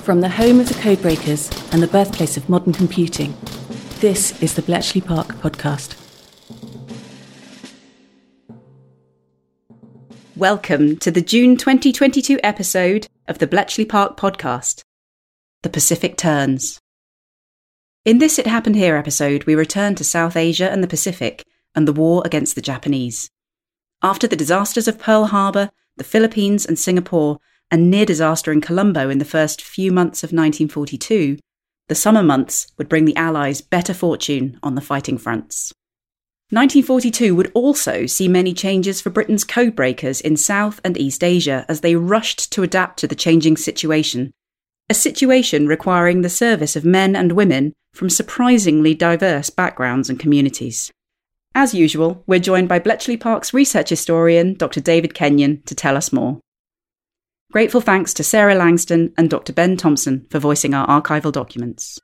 From the home of the codebreakers and the birthplace of modern computing, this is the Bletchley Park podcast. Welcome to the June 2022 episode of the Bletchley Park podcast, The Pacific Turns. In this It Happened Here episode, we return to South Asia and the Pacific and the war against the Japanese. After the disasters of Pearl Harbor, the Philippines and Singapore, and near disaster in Colombo in the first few months of 1942, the summer months would bring the Allies better fortune on the fighting fronts. 1942 would also see many changes for Britain's codebreakers in South and East Asia as they rushed to adapt to the changing situation, a situation requiring the service of men and women from surprisingly diverse backgrounds and communities. As usual, we're joined by Bletchley Park's research historian, Dr. David Kenyon, to tell us more. Grateful thanks to Sarah Langston and Dr. Ben Thompson for voicing our archival documents.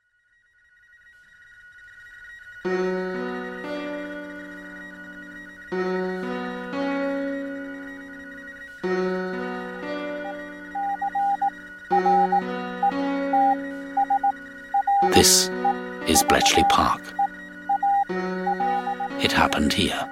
This is Bletchley Park. It happened here.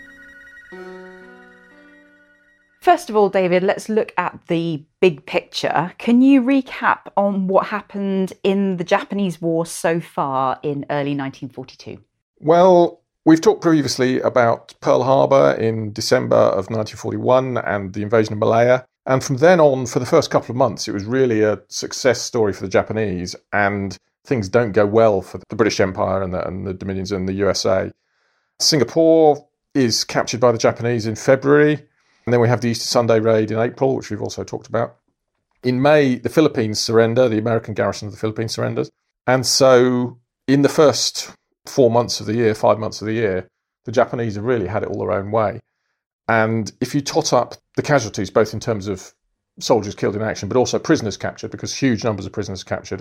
First of all, David, let's look at the big picture. Can you recap on what happened in the Japanese war so far in early 1942? Well, we've talked previously about Pearl Harbor in December of 1941 and the invasion of Malaya. And from then on, for the first couple of months, it was really a success story for the Japanese, and things don't go well for the British Empire and the Dominions and the USA. Singapore is captured by the Japanese in February. And then we have the Easter Sunday raid in April, which we've also talked about. In May, the Philippines surrender, the American garrison of the Philippines surrenders. And so in the first 4 months of the year, 5 months of the year, the Japanese have really had it all their own way. And if you tot up the casualties, both in terms of soldiers killed in action, but also prisoners captured, because huge numbers of prisoners captured,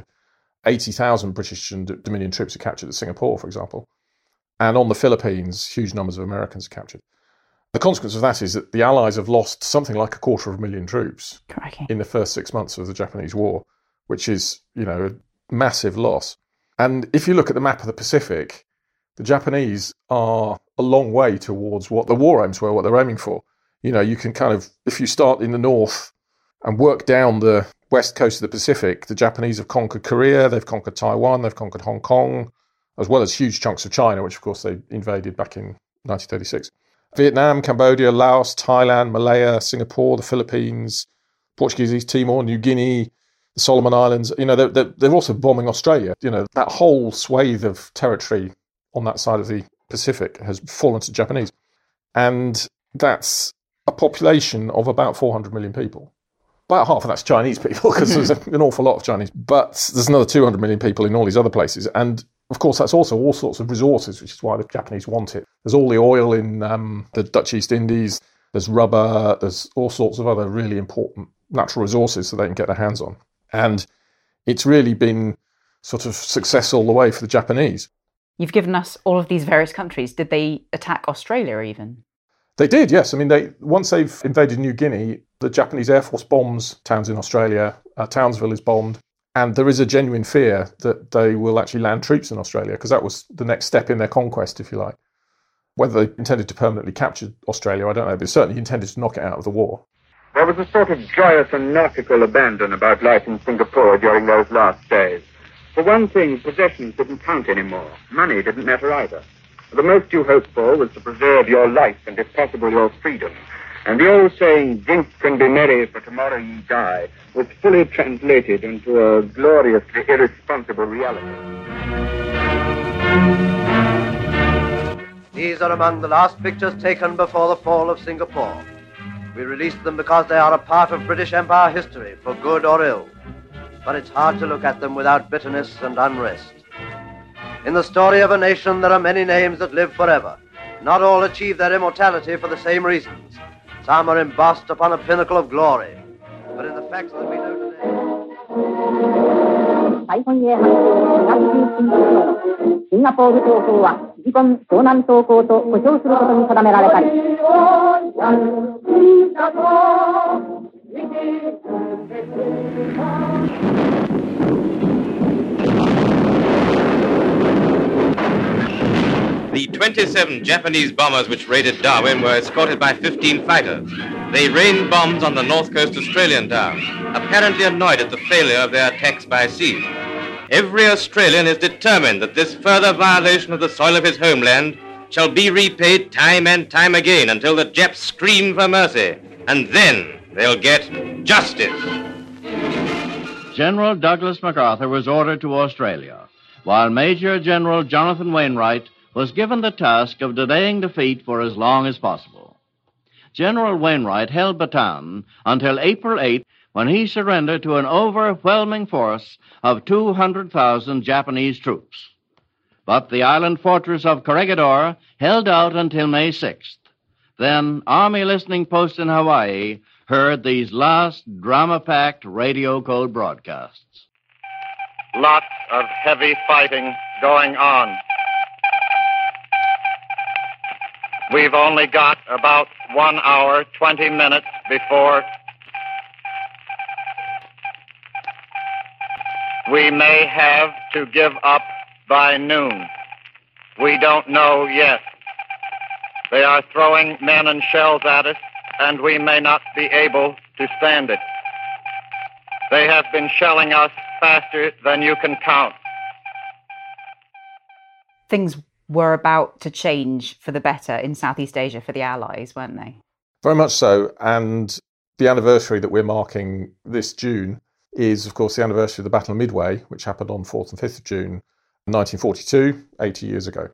80,000 British and Dominion troops are captured at Singapore, for example. And on the Philippines, huge numbers of Americans are captured. The consequence of that is that the Allies have lost something like 250,000 troops in the first 6 months of the Japanese war, which is, a massive loss. And if you look at the map of the Pacific, the Japanese are a long way towards what the war aims were, what they're aiming for. You can if you start in the north and work down the west coast of the Pacific, the Japanese have conquered Korea, they've conquered Taiwan, they've conquered Hong Kong, as well as huge chunks of China, which of course they invaded back in 1936. Vietnam, Cambodia, Laos, Thailand, Malaya, Singapore, the Philippines, Portuguese East Timor, New Guinea, the Solomon Islands. They're also bombing Australia. That whole swathe of territory on that side of the Pacific has fallen to Japanese. And that's a population of about 400 million people. About half of that's Chinese people, because there's an awful lot of Chinese. But there's another 200 million people in all these other places. And of course, that's also all sorts of resources, which is why the Japanese want it. There's all the oil in the Dutch East Indies, there's rubber, there's all sorts of other really important natural resources that they can get their hands on. And it's really been sort of success all the way for the Japanese. You've given us all of these various countries. Did they attack Australia even? They did, yes. Once they've invaded New Guinea, the Japanese Air Force bombs towns in Australia. Townsville is bombed. And there is a genuine fear that they will actually land troops in Australia, because that was the next step in their conquest, if you like. Whether they intended to permanently capture Australia, I don't know, but certainly intended to knock it out of the war. There was a sort of joyous and nautical abandon about life in Singapore during those last days. For one thing, possessions didn't count anymore. Money didn't matter either. The most you hoped for was to preserve your life and, if possible, your freedom. And the old saying, drink and be merry, for tomorrow ye die, was fully translated into a gloriously irresponsible reality. These are among the last pictures taken before the fall of Singapore. We released them because they are a part of British Empire history, for good or ill. But it's hard to look at them without bitterness and unrest. In the story of a nation, there are many names that live forever. Not all achieve their immortality for the same reasons. Some are embossed upon a pinnacle of glory. But in the facts that we know today... 大本営発東中心のシンガポール東方は自根東南東方と呼称することに定められたり。 The 27 Japanese bombers which raided Darwin were escorted by 15 fighters. They rained bombs on the north coast Australian town, apparently annoyed at the failure of their attacks by sea. Every Australian is determined that this further violation of the soil of his homeland shall be repaid time and time again until the Japs scream for mercy, and then they'll get justice. General Douglas MacArthur was ordered to Australia, while Major General Jonathan Wainwright was given the task of delaying defeat for as long as possible. General Wainwright held Bataan until April 8, when he surrendered to an overwhelming force of 200,000 Japanese troops. But the island fortress of Corregidor held out until May 6th. Then Army listening posts in Hawaii heard these last drama-packed radio code broadcasts. Lots of heavy fighting going on. We've only got about 1 hour, 20 minutes before we may have to give up by noon. We don't know yet. They are throwing men and shells at us, and we may not be able to stand it. They have been shelling us faster than you can count. Things were about to change for the better in Southeast Asia for the Allies, weren't they? Very much so. And the anniversary that we're marking this June is, of course, the anniversary of the Battle of Midway, which happened on 4th and 5th of June 1942, 80 years ago.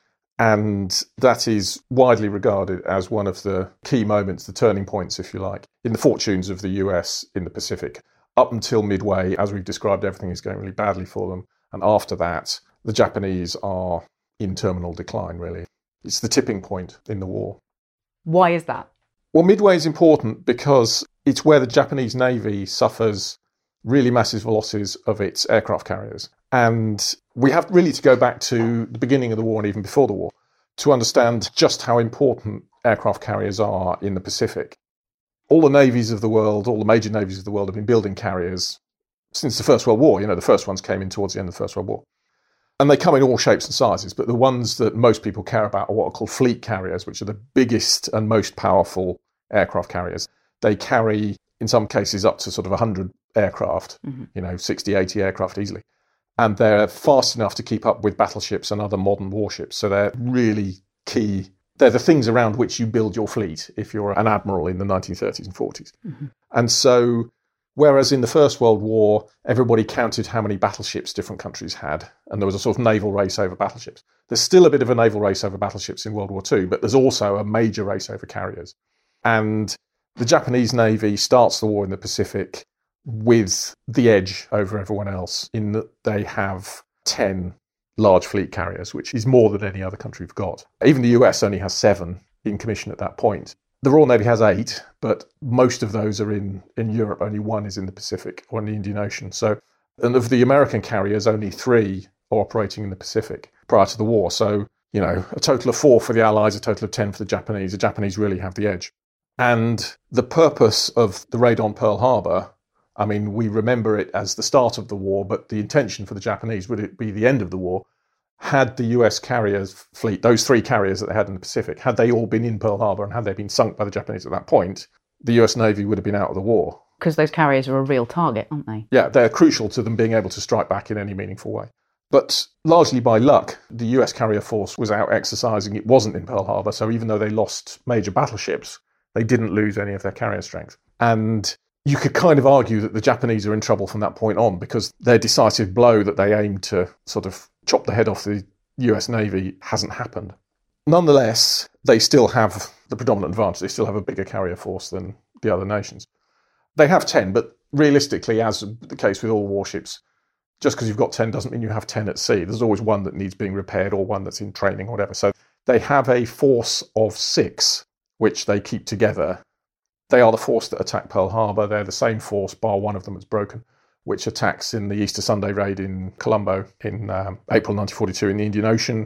And that is widely regarded as one of the key moments, the turning points, if you like, in the fortunes of the US in the Pacific. Up until Midway, as we've described, everything is going really badly for them. And after that, the Japanese are in terminal decline, really. It's the tipping point in the war. Why is that? Well, Midway is important because it's where the Japanese Navy suffers really massive losses of its aircraft carriers. And we have really to go back to the beginning of the war and even before the war to understand just how important aircraft carriers are in the Pacific. All the navies of the world, all the major navies of the world have been building carriers since the First World War. You know, the first ones came in towards the end of the First World War. And they come in all shapes and sizes, but the ones that most people care about are what are called fleet carriers, which are the biggest and most powerful aircraft carriers. They carry, in some cases, up to sort of 100 aircraft, 60, 80 aircraft easily. And they're fast enough to keep up with battleships and other modern warships. So they're really key. They're the things around which you build your fleet if you're an admiral in the 1930s and 40s. Mm-hmm. And so, whereas in the First World War, everybody counted how many battleships different countries had, and there was a sort of naval race over battleships. There's still a bit of a naval race over battleships in World War II, but there's also a major race over carriers. And the Japanese Navy starts the war in the Pacific with the edge over everyone else in that they have 10 large fleet carriers, which is more than any other country have got. Even the US only has 7 in commission at that point. The Royal Navy has 8, but most of those are in Europe. Only 1 is in the Pacific or in the Indian Ocean. So, and of the American carriers, only 3 are operating in the Pacific prior to the war. So, a total of 4 for the Allies, a total of 10 for the Japanese. The Japanese really have the edge. And the purpose of the raid on Pearl Harbor, I mean, we remember it as the start of the war, but the intention for the Japanese would it be the end of the war. Had the US carriers fleet, those 3 carriers that they had in the Pacific, had they all been in Pearl Harbor and had they been sunk by the Japanese at that point, the US Navy would have been out of the war. Because those carriers are a real target, aren't they? Yeah, they're crucial to them being able to strike back in any meaningful way. But largely by luck, the US carrier force was out exercising. It wasn't in Pearl Harbor, so even though they lost major battleships, they didn't lose any of their carrier strength. And you could kind of argue that the Japanese are in trouble from that point on because their decisive blow that they aimed to sort of chop the head off the US Navy hasn't happened. Nonetheless, they still have the predominant advantage. They still have a bigger carrier force than the other nations. They have 10, but realistically, as the case with all warships, just because you've got 10 doesn't mean you have 10 at sea. There's always one that needs being repaired or one that's in training or whatever. So they have a force of 6, which they keep together. They are the force that attacked Pearl Harbor. They're the same force, bar one of them that's broken, which attacks in the Easter Sunday raid in Colombo in April 1942 in the Indian Ocean.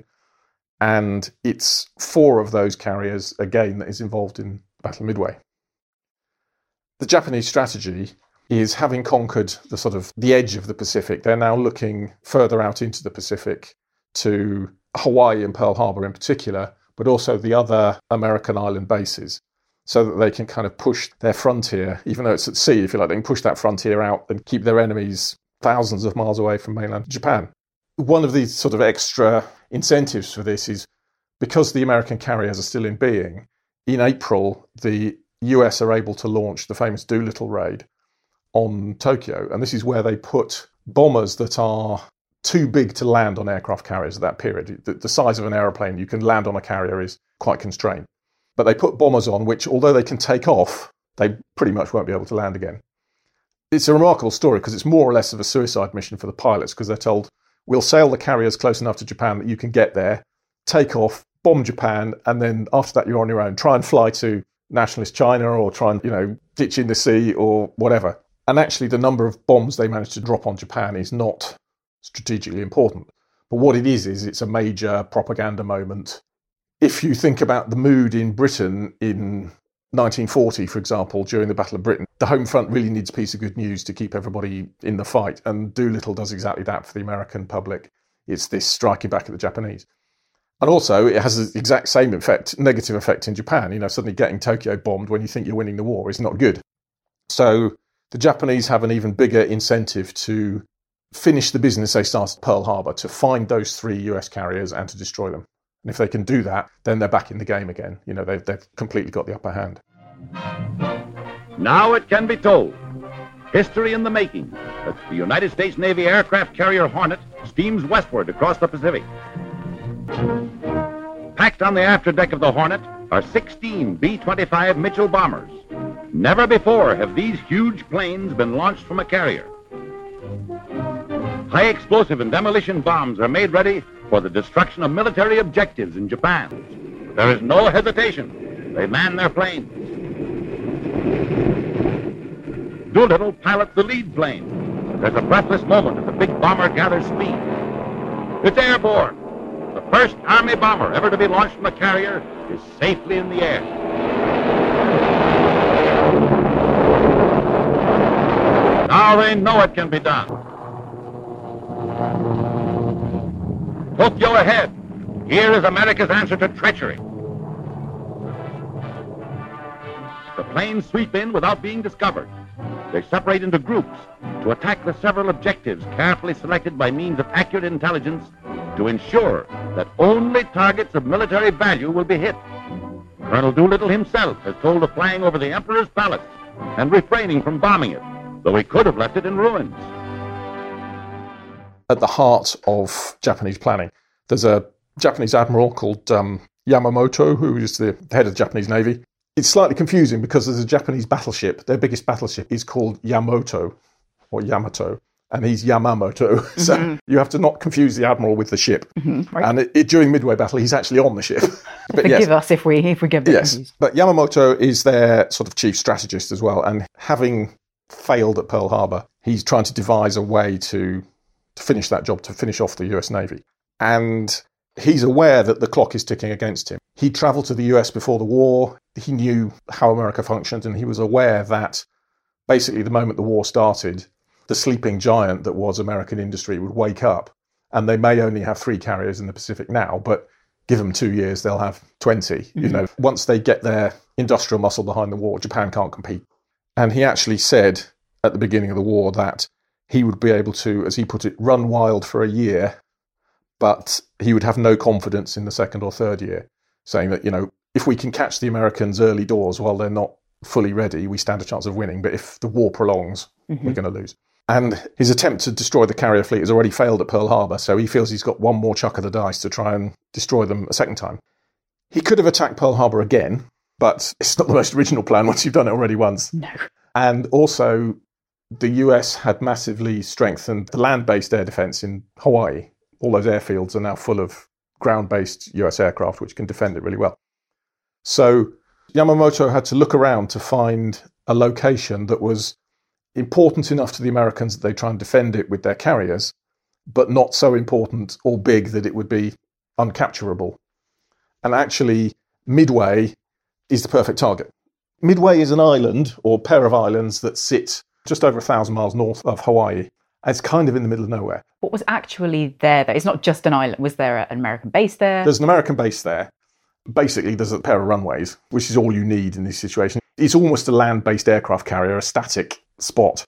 And it's 4 of those carriers, again, that is involved in the Battle of Midway. The Japanese strategy is, having conquered the sort of the edge of the Pacific, they're now looking further out into the Pacific to Hawaii and Pearl Harbor in particular, but also the other American island bases, so that they can kind of push their frontier, even though it's at sea, if you like, they can push that frontier out and keep their enemies thousands of miles away from mainland Japan. One of the sort of extra incentives for this is because the American carriers are still in being, in April, the US are able to launch the famous Doolittle raid on Tokyo. And this is where they put bombers that are too big to land on aircraft carriers at that period. The size of an aeroplane you can land on a carrier is quite constrained. But they put bombers on which, although they can take off, they pretty much won't be able to land again. It's a remarkable story because it's more or less of a suicide mission for the pilots, because they're told, we'll sail the carriers close enough to Japan that you can get there, take off, bomb Japan, and then after that you're on your own. Try and fly to nationalist China, or try and, ditch in the sea or whatever. And actually the number of bombs they managed to drop on Japan is not strategically important. But what it is it's a major propaganda moment. If you think about the mood in Britain in 1940, for example, during the Battle of Britain, the home front really needs a piece of good news to keep everybody in the fight. And Doolittle does exactly that for the American public. It's this striking back at the Japanese. And also, it has the exact same effect, negative effect in Japan. Suddenly getting Tokyo bombed when you think you're winning the war is not good. So the Japanese have an even bigger incentive to finish the business they started at Pearl Harbor, to find those 3 US carriers and to destroy them. And if they can do that, then they're back in the game again. They've completely got the upper hand. Now it can be told. History in the making, as the United States Navy aircraft carrier Hornet steams westward across the Pacific. Packed on the afterdeck of the Hornet are 16 B-25 Mitchell bombers. Never before have these huge planes been launched from a carrier. High explosive and demolition bombs are made ready for the destruction of military objectives in Japan. There is no hesitation. They man their planes. Doolittle pilots the lead plane. There's a breathless moment as the big bomber gathers speed. It's airborne. The first Army bomber ever to be launched from a carrier is safely in the air. Now they know it can be done. Tokyo ahead. Here is America's answer to treachery. The planes sweep in without being discovered. They separate into groups to attack the several objectives carefully selected by means of accurate intelligence to ensure that only targets of military value will be hit. Colonel Doolittle himself has told of flying over the Emperor's palace and refraining from bombing it, though he could have left it in ruins. At the heart of Japanese planning, there's a Japanese admiral called Yamamoto, who is the head of the Japanese Navy. It's slightly confusing because there's a Japanese battleship. Their biggest battleship is called Yamato, or Yamato, and he's Yamamoto. So you have to not confuse the admiral with the ship. Right. And during Midway Battle, he's actually on the ship. But forgive us if we get confused. But Yamamoto is their sort of chief strategist as well. And having failed at Pearl Harbor, he's trying to devise a way to finish that job, to finish off the US Navy. And he's aware that the clock is ticking against him. He travelled to the US before the war. He knew how America functioned, and he was aware that basically the moment the war started, the sleeping giant that was American industry would wake up, and they may only have 3 carriers in the Pacific now, but give them 2 years, they'll have 20. Mm-hmm. Once they get their industrial muscle behind the war, Japan can't compete. And he actually said at the beginning of the war that he would be able to, as he put it, run wild for a year, but he would have no confidence in the 2nd or 3rd year, saying that, if we can catch the Americans early doors while they're not fully ready, we stand a chance of winning. But if the war prolongs, we're going to lose. And his attempt to destroy the carrier fleet has already failed at Pearl Harbor, so he feels he's got one more chuck of the dice to try and destroy them a second time. He could have attacked Pearl Harbor again, but it's not the most original plan once you've done it already once. No. And also, the US had massively strengthened the land-based air defense in Hawaii. All those airfields are now full of ground-based US aircraft, which can defend it really well. So Yamamoto had to look around to find a location that was important enough to the Americans that they try and defend it with their carriers, but not so important or big that it would be uncapturable. And actually, Midway is the perfect target. Midway is an island or pair of islands that sit just over 1,000 miles north of Hawaii. It's kind of in the middle of nowhere. What was actually there, though? It's not just an island. Was there an American base there? There's an American base there. Basically, there's a pair of runways, which is all you need in this situation. It's almost a land-based aircraft carrier, a static spot.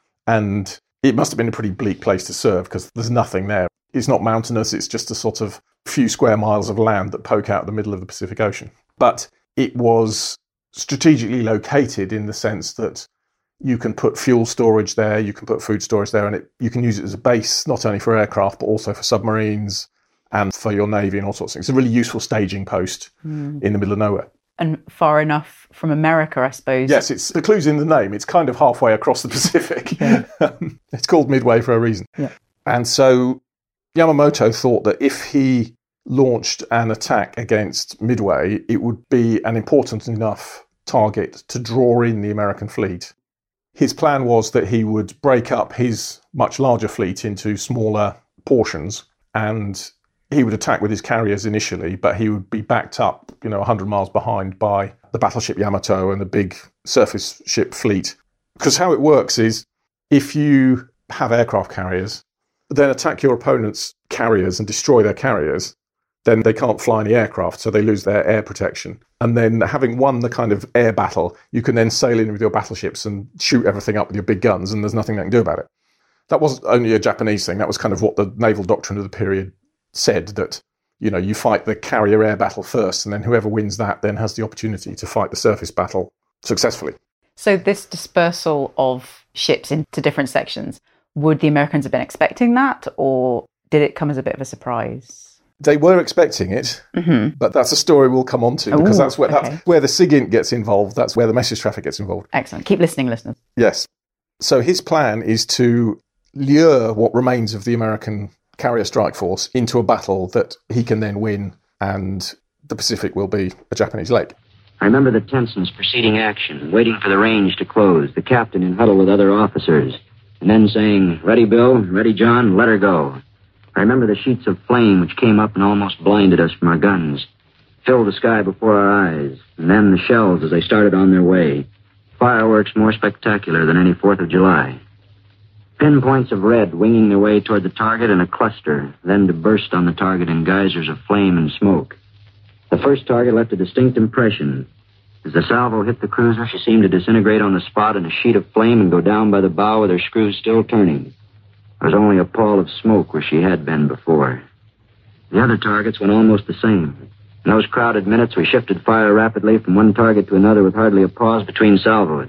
And it must have been a pretty bleak place to serve because there's nothing there. It's not mountainous. It's just a sort of few square miles of land that poke out the middle of the Pacific Ocean. But it was strategically located in the sense that you can put fuel storage there, you can put food storage there, and you can use it as a base, not only for aircraft, but also for submarines and for your Navy and all sorts of things. It's a really useful staging post in the middle of nowhere. And far enough from America, I suppose. Yes, the clue's in the name. It's kind of halfway across the Pacific. Yeah. It's called Midway for a reason. Yeah. And so Yamamoto thought that if he launched an attack against Midway, it would be an important enough target to draw in the American fleet. His plan was that he would break up his much larger fleet into smaller portions, and he would attack with his carriers initially, but he would be backed up, 100 miles behind by the battleship Yamato and the big surface ship fleet. Because how it works is, if you have aircraft carriers, then attack your opponent's carriers and destroy their carriers, then they can't fly any aircraft, so they lose their air protection. And then having won the kind of air battle, you can then sail in with your battleships and shoot everything up with your big guns, and there's nothing they can do about it. That wasn't only a Japanese thing. That was kind of what the naval doctrine of the period said, that, you fight the carrier air battle first, and then whoever wins that then has the opportunity to fight the surface battle successfully. So this dispersal of ships into different sections, would the Americans have been expecting that, or did it come as a bit of a surprise? They were expecting it, but that's a story we'll come on to, because that's where the SIGINT gets involved. That's where the message traffic gets involved. Excellent. Keep listening, listeners. Yes. So his plan is to lure what remains of the American carrier strike force into a battle that he can then win, and the Pacific will be a Japanese lake. I remember the tenseness preceding action, waiting for the range to close, the captain in huddle with other officers, and then saying, "Ready, Bill, ready, John, let her go." I remember the sheets of flame which came up and almost blinded us from our guns, filled the sky before our eyes, and then the shells as they started on their way, fireworks more spectacular than any 4th of July. Pinpoints of red winging their way toward the target in a cluster, then to burst on the target in geysers of flame and smoke. The first target left a distinct impression. As the salvo hit the cruiser, she seemed to disintegrate on the spot in a sheet of flame and go down by the bow with her screws still turning. There was only a pall of smoke where she had been before. The other targets went almost the same. In those crowded minutes, we shifted fire rapidly from one target to another with hardly a pause between salvos.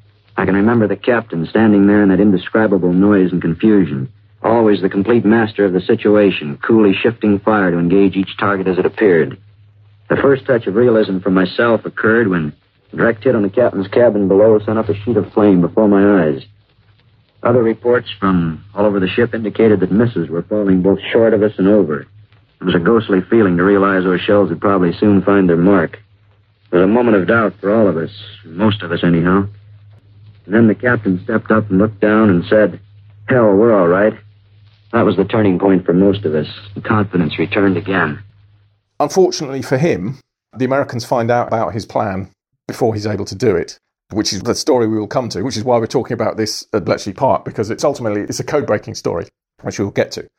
I can remember the captain standing there in that indescribable noise and confusion, always the complete master of the situation, coolly shifting fire to engage each target as it appeared. The first touch of realism for myself occurred when a direct hit on the captain's cabin below sent up a sheet of flame before my eyes. Other reports from all over the ship indicated that misses were falling both short of us and over. It was a ghostly feeling to realize those shells would probably soon find their mark. It was a moment of doubt for all of us, most of us anyhow. And then the captain stepped up and looked down and said, "Hell, we're all right." That was the turning point for most of us. The confidence returned again. Unfortunately for him, the Americans find out about his plan before he's able to do it, which is the story we will come to, which is why we're talking about this at Bletchley Park, because it's a code-breaking story, which we'll get to.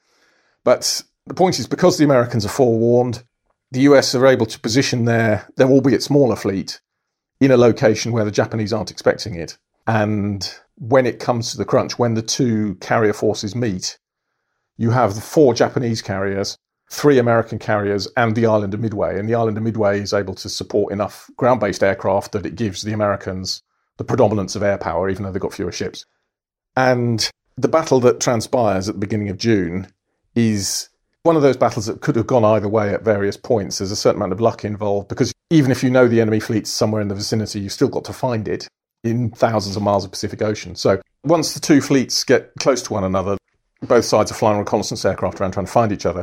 But the point is, because the Americans are forewarned, the US are able to position their albeit smaller fleet in a location where the Japanese aren't expecting it. And when it comes to the crunch, when the two carrier forces meet, you have the 4 Japanese carriers, 3 American carriers, and the island of Midway. And the island of Midway is able to support enough ground-based aircraft that it gives the Americans the predominance of air power, even though they've got fewer ships. And the battle that transpires at the beginning of June is one of those battles that could have gone either way at various points. There's a certain amount of luck involved, because even if you know the enemy fleet's somewhere in the vicinity, you've still got to find it in thousands of miles of Pacific Ocean. So once the two fleets get close to one another, both sides are flying reconnaissance aircraft around trying to find each other.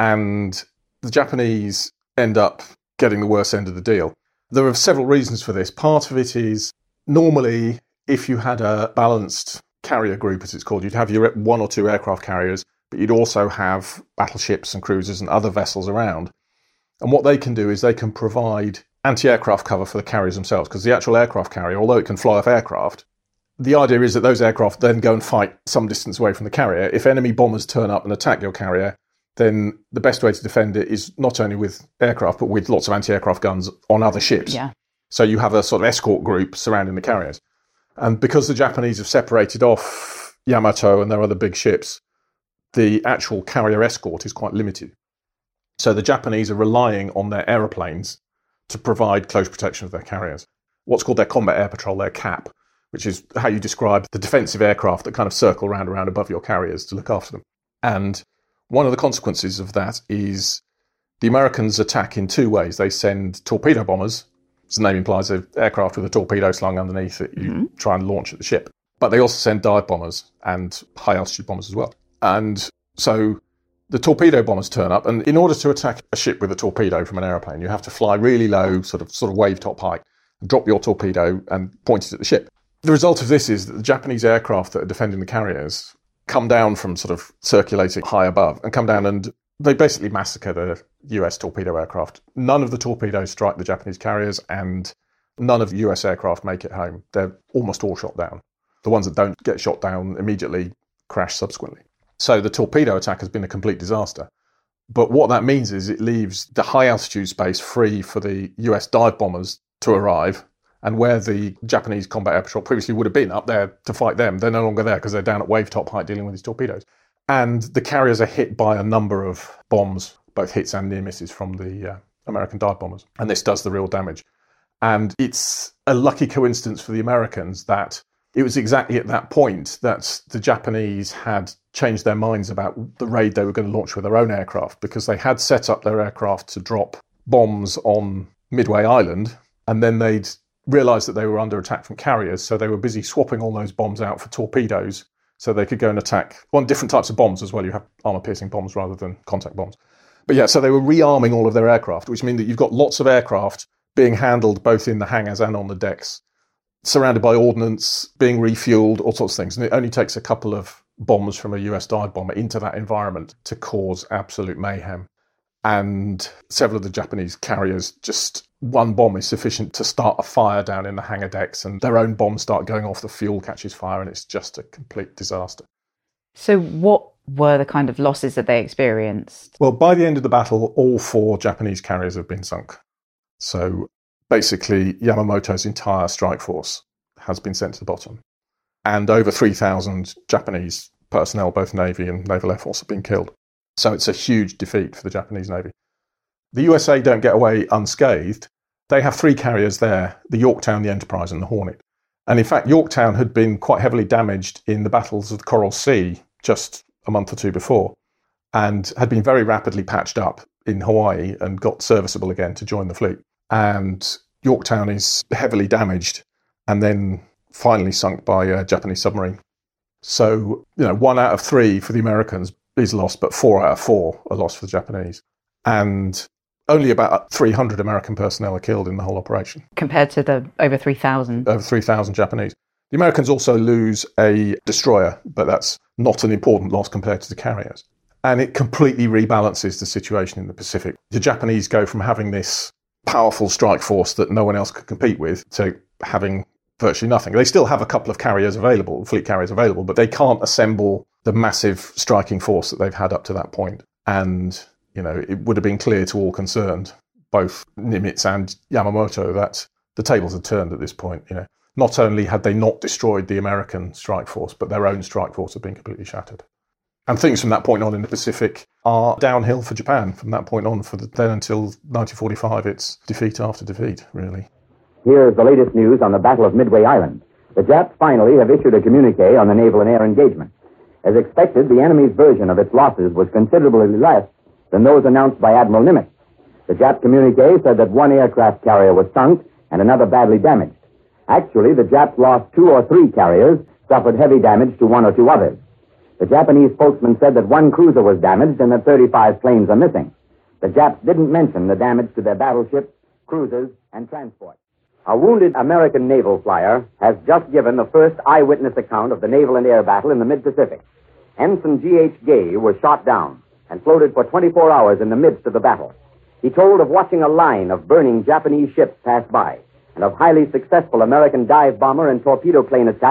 And the Japanese end up getting the worst end of the deal. There are several reasons for this. Part of it is, normally, if you had a balanced carrier group, as it's called, you'd have your 1 or 2 aircraft carriers, but you'd also have battleships and cruisers and other vessels around. And what they can do is they can provide anti-aircraft cover for the carriers themselves, because the actual aircraft carrier, although it can fly off aircraft, the idea is that those aircraft then go and fight some distance away from the carrier. If enemy bombers turn up and attack your carrier, then the best way to defend it is not only with aircraft, but with lots of anti-aircraft guns on other ships. Yeah. So you have a sort of escort group surrounding the carriers. And because the Japanese have separated off Yamato and their other big ships, the actual carrier escort is quite limited. So the Japanese are relying on their aeroplanes to provide close protection of their carriers. What's called their combat air patrol, their CAP, which is how you describe the defensive aircraft that kind of circle around above your carriers to look after them. And one of the consequences of that is the Americans attack in two ways. They send torpedo bombers, as the name implies, an aircraft with a torpedo slung underneath that you try and launch at the ship. But they also send dive bombers and high-altitude bombers as well. And so the torpedo bombers turn up, and in order to attack a ship with a torpedo from an aeroplane, you have to fly really low, sort of wave-top height, and drop your torpedo and point it at the ship. The result of this is that the Japanese aircraft that are defending the carriers come down from sort of circulating high above and come down and they basically massacre the US torpedo aircraft. None of the torpedoes strike the Japanese carriers and none of the US aircraft make it home. They're almost all shot down. The ones that don't get shot down immediately crash subsequently. So the torpedo attack has been a complete disaster. But what that means is it leaves the high altitude space free for the US dive bombers to arrive. And where the Japanese combat air patrol previously would have been up there to fight them, they're no longer there because they're down at wave-top height dealing with these torpedoes. And the carriers are hit by a number of bombs, both hits and near misses from the American dive bombers. And this does the real damage. And it's a lucky coincidence for the Americans that it was exactly at that point that the Japanese had changed their minds about the raid they were going to launch with their own aircraft, because they had set up their aircraft to drop bombs on Midway Island, and then they'd realised that they were under attack from carriers, so they were busy swapping all those bombs out for torpedoes so they could go and attack on different types of bombs as well. You have armour-piercing bombs rather than contact bombs. But yeah, so they were rearming all of their aircraft, which means that you've got lots of aircraft being handled both in the hangars and on the decks, surrounded by ordnance, being refuelled, all sorts of things. And it only takes a couple of bombs from a US dive bomber into that environment to cause absolute mayhem. And several of the Japanese carriers, just one bomb is sufficient to start a fire down in the hangar decks, and their own bombs start going off, the fuel catches fire, and it's just a complete disaster. So what were the kind of losses that they experienced? Well, by the end of the battle, all 4 Japanese carriers have been sunk. So basically, Yamamoto's entire strike force has been sent to the bottom. And over 3,000 Japanese personnel, both Navy and Naval Air Force, have been killed. So it's a huge defeat for the Japanese Navy. The USA don't get away unscathed. They have 3 carriers there, the Yorktown, the Enterprise and the Hornet. And in fact, Yorktown had been quite heavily damaged in the battles of the Coral Sea just a month or 2 before, and had been very rapidly patched up in Hawaii and got serviceable again to join the fleet. And Yorktown is heavily damaged and then finally sunk by a Japanese submarine. So, 1 out of 3 for the Americans is lost, but 4 out of 4 are lost for the Japanese. And only about 300 American personnel are killed in the whole operation. Compared to the over 3,000? Over 3,000 Japanese. The Americans also lose a destroyer, but that's not an important loss compared to the carriers. And it completely rebalances the situation in the Pacific. The Japanese go from having this powerful strike force that no one else could compete with to having virtually nothing. They still have a couple of carriers available, fleet carriers available, but they can't assemble the massive striking force that they've had up to that point. And, it would have been clear to all concerned, both Nimitz and Yamamoto, that the tables had turned at this point. Not only had they not destroyed the American strike force, but their own strike force had been completely shattered. And things from that point on in the Pacific are downhill for Japan. From that point on, then until 1945, it's defeat after defeat, really. Here's the latest news on the Battle of Midway Island. The Japs finally have issued a communique on the naval and air engagement. As expected, the enemy's version of its losses was considerably less than those announced by Admiral Nimitz. The Jap communique said that 1 aircraft carrier was sunk and another badly damaged. Actually, the Japs lost 2 or 3 carriers, suffered heavy damage to 1 or 2 others. The Japanese spokesman said that 1 cruiser was damaged and that 35 planes are missing. The Japs didn't mention the damage to their battleships, cruisers, and transport. A wounded American naval flyer has just given the first eyewitness account of the naval and air battle in the mid-Pacific. Ensign G.H. Gay was shot down and floated for 24 hours in the midst of the battle. He told of watching a line of burning Japanese ships pass by and of highly successful American dive bomber and torpedo plane attacks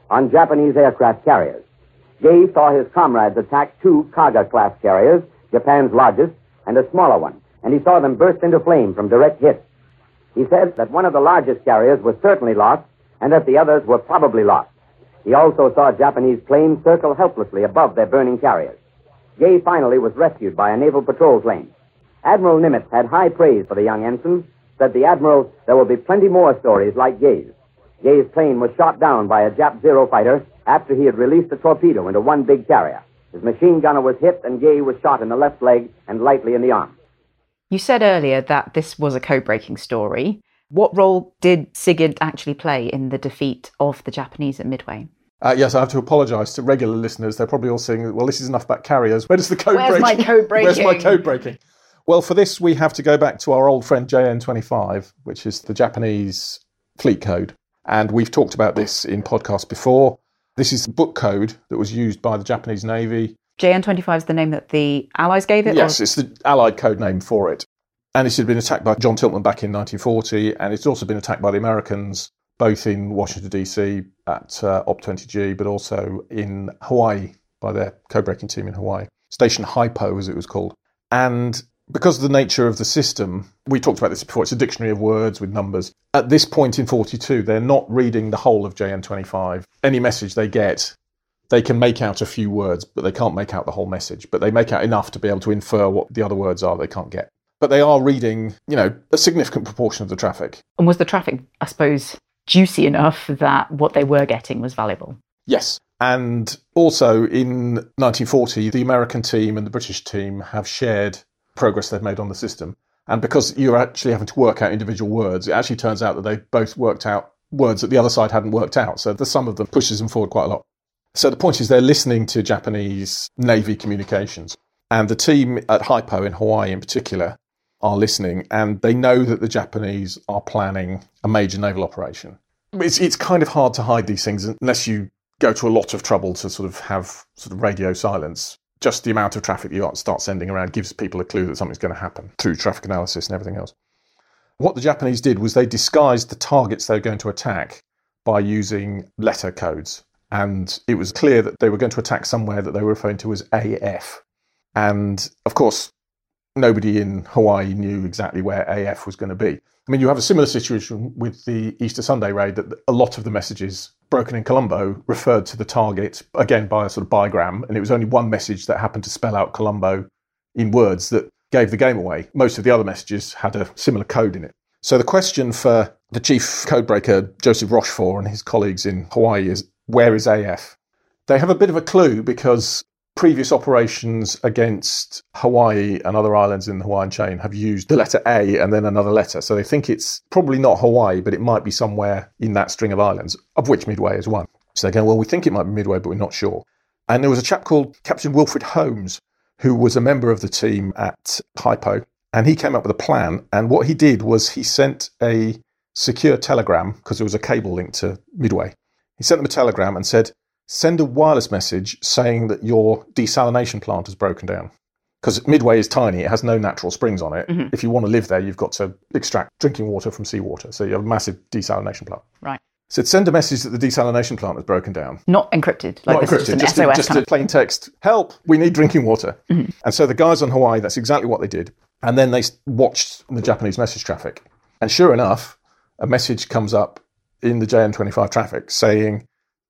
on Japanese aircraft carriers. Gay saw his comrades attack 2 Kaga-class carriers, Japan's largest, and a smaller one, and he saw them burst into flame from direct hits. He said that one of the largest carriers was certainly lost, and that the others were probably lost. He also saw Japanese planes circle helplessly above their burning carriers. Gay finally was rescued by a naval patrol plane. Admiral Nimitz had high praise for the young ensign. Said the Admiral, there will be plenty more stories like Gay's. Gay's plane was shot down by a Jap Zero fighter after he had released a torpedo into one big carrier. His machine gunner was hit, and Gay was shot in the left leg and lightly in the arm. You said earlier that this was a code-breaking story. What role did Sigint actually play in the defeat of the Japanese at Midway? Yes, I have to apologise to regular listeners. They're probably all saying, well, this is enough about carriers. Where does the code breaking? Where's my code breaking? Where's my code breaking? Well, for this, we have to go back to our old friend JN25, which is the Japanese fleet code. And we've talked about this in podcasts before. This is the book code that was used by the Japanese Navy. JN25 is the name that the Allies gave it? Yes, it's the Allied code name for it. And it had been attacked by John Tiltman back in 1940, and it's also been attacked by the Americans, both in Washington, D.C. at Op 20G, but also in Hawaii by their code-breaking team in Hawaii. Station Hypo, as it was called. And because of the nature of the system, we talked about this before, it's a dictionary of words with numbers. At this point in 42, they're not reading the whole of JN25. Any message they get, they can make out a few words, but they can't make out the whole message. But they make out enough to be able to infer what the other words are they can't get. But they are reading, a significant proportion of the traffic. And was the traffic, I suppose, juicy enough that what they were getting was valuable? Yes. And also in 1940, the American team and the British team have shared progress they've made on the system. And because you're actually having to work out individual words, it actually turns out that they both worked out words that the other side hadn't worked out. So the sum of them pushes them forward quite a lot. So the point is they're listening to Japanese Navy communications. And the team at Hypo in Hawaii in particular are listening, and they know that the Japanese are planning a major naval operation. It's kind of hard to hide these things unless you go to a lot of trouble to sort of have sort of radio silence. Just the amount of traffic you start sending around gives people a clue that something's going to happen through traffic analysis and everything else. What the Japanese did was they disguised the targets they were going to attack by using letter codes. And it was clear that they were going to attack somewhere that they were referring to as AF. And, of course, nobody in Hawaii knew exactly where AF was going to be. I mean, you have a similar situation with the Easter Sunday raid, that a lot of the messages broken in Colombo referred to the target, again, by a sort of bigram, and it was only one message that happened to spell out Colombo in words that gave the game away. Most of the other messages had a similar code in it. So the question for the chief codebreaker, Joseph Rochefort, and his colleagues in Hawaii is, where is AF? They have a bit of a clue because previous operations against Hawaii and other islands in the Hawaiian chain have used the letter A and then another letter. So they think it's probably not Hawaii, but it might be somewhere in that string of islands, of which Midway is one. So they're going, well, we think it might be Midway, but we're not sure. And there was a chap called Captain Wilfred Holmes, who was a member of the team at Hypo, and he came up with a plan. And what he did was he sent a secure telegram, because there was a cable linked to Midway. He sent them a telegram and said, send a wireless message saying that your desalination plant has broken down. Because Midway is tiny, it has no natural springs on it. Mm-hmm. If you want to live there, you've got to extract drinking water from seawater. So you have a massive desalination plant. Right. So send a message that the desalination plant has broken down. Not encrypted. Not encrypted, just a plain text. Help, we need drinking water. Mm-hmm. And so the guys on Hawaii, that's exactly what they did. And then they watched the Japanese message traffic. And sure enough, a message comes up in the JN25 traffic saying,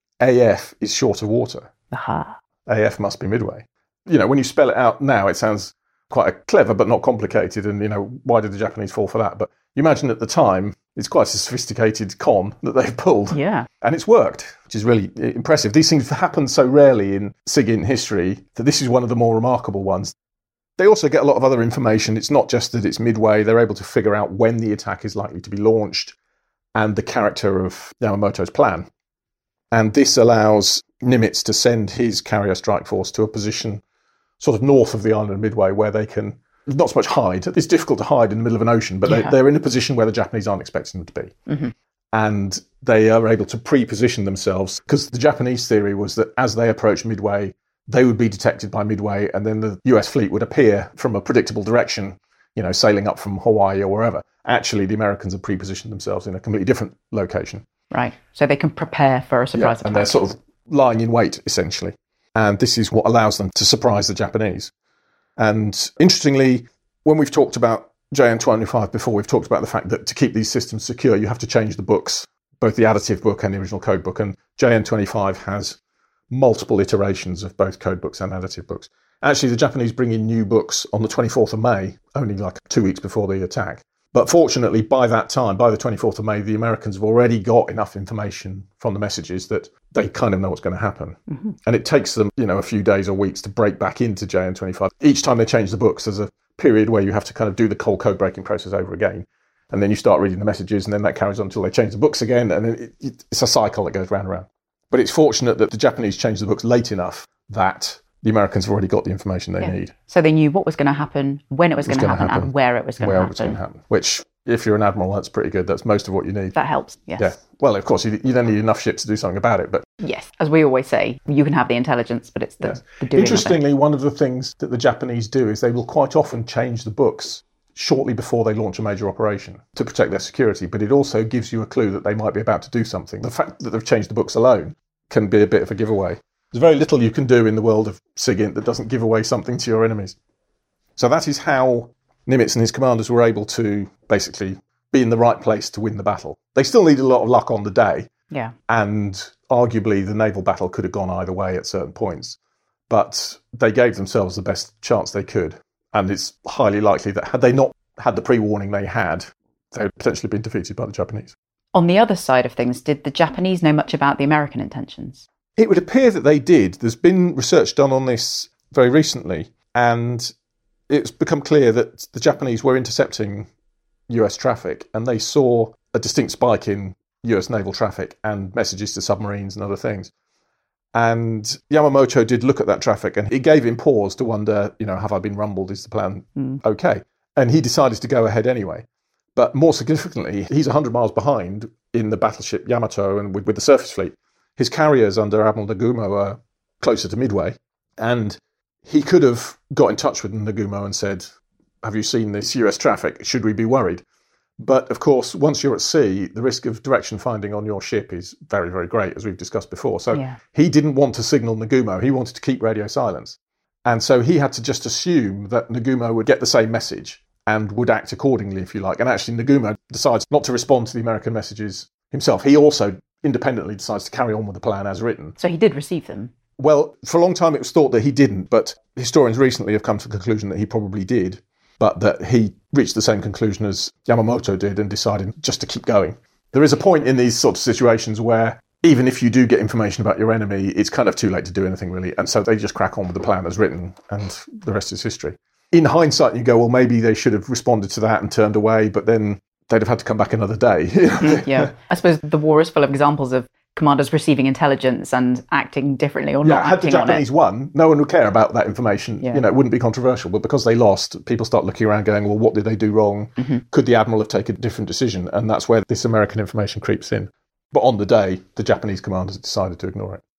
AF is short of water. Aha. AF must be Midway. When you spell it out now, it sounds quite clever but not complicated. And, why did the Japanese fall for that? But you imagine at the time, it's quite a sophisticated con that they've pulled. Yeah. And it's worked, which is really impressive. These things happen so rarely in SIGINT history that this is one of the more remarkable ones. They also get a lot of other information. It's not just that it's Midway. They're able to figure out when the attack is likely to be launched and the character of Yamamoto's plan. And this allows Nimitz to send his carrier strike force to a position sort of north of the island of Midway where they can not so much hide. It's difficult to hide in the middle of an ocean, but they're in a position where the Japanese aren't expecting them to be. Mm-hmm. And they are able to pre-position themselves because the Japanese theory was that as they approach Midway, they would be detected by Midway and then the US fleet would appear from a predictable direction, sailing up from Hawaii or wherever. Actually, the Americans have pre-positioned themselves in a completely different location. Right. So they can prepare for a surprise attack. And they're sort of lying in wait, essentially. And this is what allows them to surprise the Japanese. And interestingly, when we've talked about JN-25 before, we've talked about the fact that to keep these systems secure, you have to change the books, both the additive book and the original code book. And JN-25 has multiple iterations of both code books and additive books. Actually, the Japanese bring in new books on the 24th of May, only like 2 weeks before the attack. But fortunately, by that time, by the 24th of May, the Americans have already got enough information from the messages that they kind of know what's going to happen. Mm-hmm. And it takes them, a few days or weeks to break back into JN-25. Each time they change the books, there's a period where you have to kind of do the whole code breaking process over again. And then you start reading the messages, and then that carries on until they change the books again. And then it's a cycle that goes round and round. But it's fortunate that the Japanese changed the books late enough that the Americans have already got the information they need. So they knew what was going to happen, when it was going to happen, and where it was going to happen. Which, if you're an admiral, that's pretty good. That's most of what you need. That helps, yes. Yeah. Well, of course, you don't need enough ships to do something about it. But yes, as we always say, you can have the intelligence, but it's the doing. Interestingly, one of the things that the Japanese do is they will quite often change the books shortly before they launch a major operation to protect their security. But it also gives you a clue that they might be about to do something. The fact that they've changed the books alone can be a bit of a giveaway. There's very little you can do in the world of SIGINT that doesn't give away something to your enemies. So that is how Nimitz and his commanders were able to basically be in the right place to win the battle. They still needed a lot of luck on the day. Yeah. And arguably the naval battle could have gone either way at certain points. But they gave themselves the best chance they could. And it's highly likely that had they not had the pre-warning they had, they would potentially been defeated by the Japanese. On the other side of things, did the Japanese know much about the American intentions? It would appear that they did. There's been research done on this very recently, and it's become clear that the Japanese were intercepting US traffic, and they saw a distinct spike in US naval traffic and messages to submarines and other things. And Yamamoto did look at that traffic, and it gave him pause to wonder, have I been rumbled? Is the plan okay? And he decided to go ahead anyway. But more significantly, he's 100 miles behind in the battleship Yamato and with the surface fleet. His carriers under Admiral Nagumo are closer to Midway, and he could have got in touch with Nagumo and said, have you seen this US traffic? Should we be worried? But, of course, once you're at sea, the risk of direction finding on your ship is very, very great, as we've discussed before. So he didn't want to signal Nagumo. He wanted to keep radio silence. And so he had to just assume that Nagumo would get the same message and would act accordingly, if you like. And actually, Nagumo decides not to respond to the American messages himself. He also independently decides to carry on with the plan as written. So he did receive them? Well, for a long time it was thought that he didn't, but historians recently have come to the conclusion that he probably did, but that he reached the same conclusion as Yamamoto did and decided just to keep going. There is a point in these sorts of situations where even if you do get information about your enemy, it's kind of too late to do anything really, and so they just crack on with the plan as written, and the rest is history. In hindsight, you go, well, maybe they should have responded to that and turned away, but then they'd have had to come back another day. Yeah. I suppose the war is full of examples of commanders receiving intelligence and acting differently or not acting on it. Had the Japanese won, no one would care about that information. Yeah. It wouldn't be controversial. But because they lost, people start looking around going, well, what did they do wrong? Mm-hmm. Could the Admiral have taken a different decision? And that's where this American information creeps in. But on the day, the Japanese commanders decided to ignore it.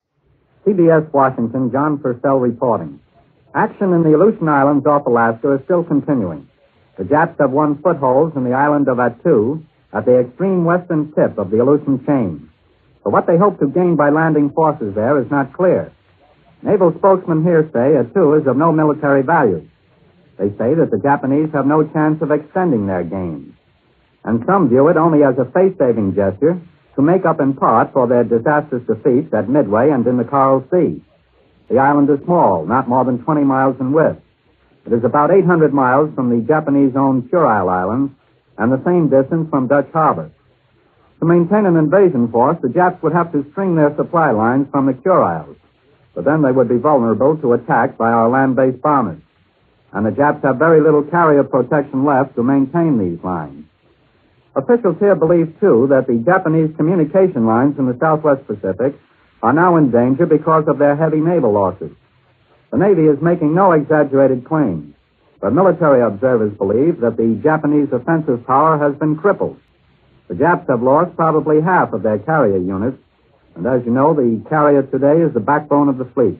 CBS Washington, John Purcell reporting. Action in the Aleutian Islands off Alaska is still continuing. The Japs have won footholds in the island of Attu at the extreme western tip of the Aleutian chain. But what they hope to gain by landing forces there is not clear. Naval spokesmen here say Attu is of no military value. They say that the Japanese have no chance of extending their gains. And some view it only as a face-saving gesture to make up in part for their disastrous defeats at Midway and in the Coral Sea. The island is small, not more than 20 miles in width. It is about 800 miles from the Japanese-owned Kurile Islands and the same distance from Dutch Harbor. To maintain an invasion force, the Japs would have to string their supply lines from the Kuriles, but then they would be vulnerable to attack by our land-based bombers. And the Japs have very little carrier protection left to maintain these lines. Officials here believe, too, that the Japanese communication lines in the Southwest Pacific are now in danger because of their heavy naval losses. The Navy is making no exaggerated claims, but military observers believe that the Japanese offensive power has been crippled. The Japs have lost probably half of their carrier units, and as you know, the carrier today is the backbone of the fleet.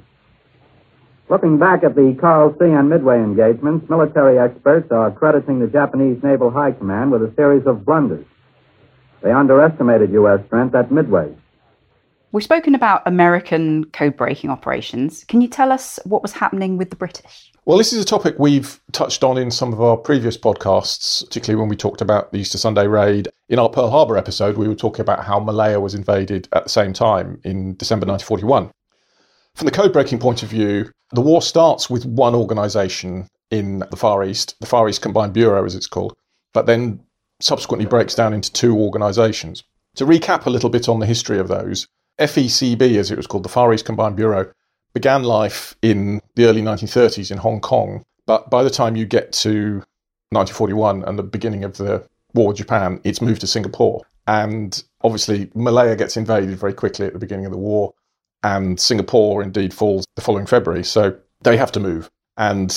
Looking back at the Coral Sea and Midway engagements, military experts are crediting the Japanese Naval High Command with a series of blunders. They underestimated U.S. strength at Midway. We've spoken about American code-breaking operations. Can you tell us what was happening with the British? Well, this is a topic we've touched on in some of our previous podcasts, particularly when we talked about the Easter Sunday raid. In our Pearl Harbor episode, we were talking about how Malaya was invaded at the same time in December 1941. From the code-breaking point of view, the war starts with one organisation in the Far East Combined Bureau, as it's called, but then subsequently breaks down into two organisations. To recap a little bit on the history of those, FECB, as it was called, the Far East Combined Bureau, began life in the early 1930s in Hong Kong, but by the time you get to 1941 and the beginning of the war with Japan, it's moved to Singapore. And obviously, Malaya gets invaded very quickly at the beginning of the war, and Singapore indeed falls the following February, so they have to move. And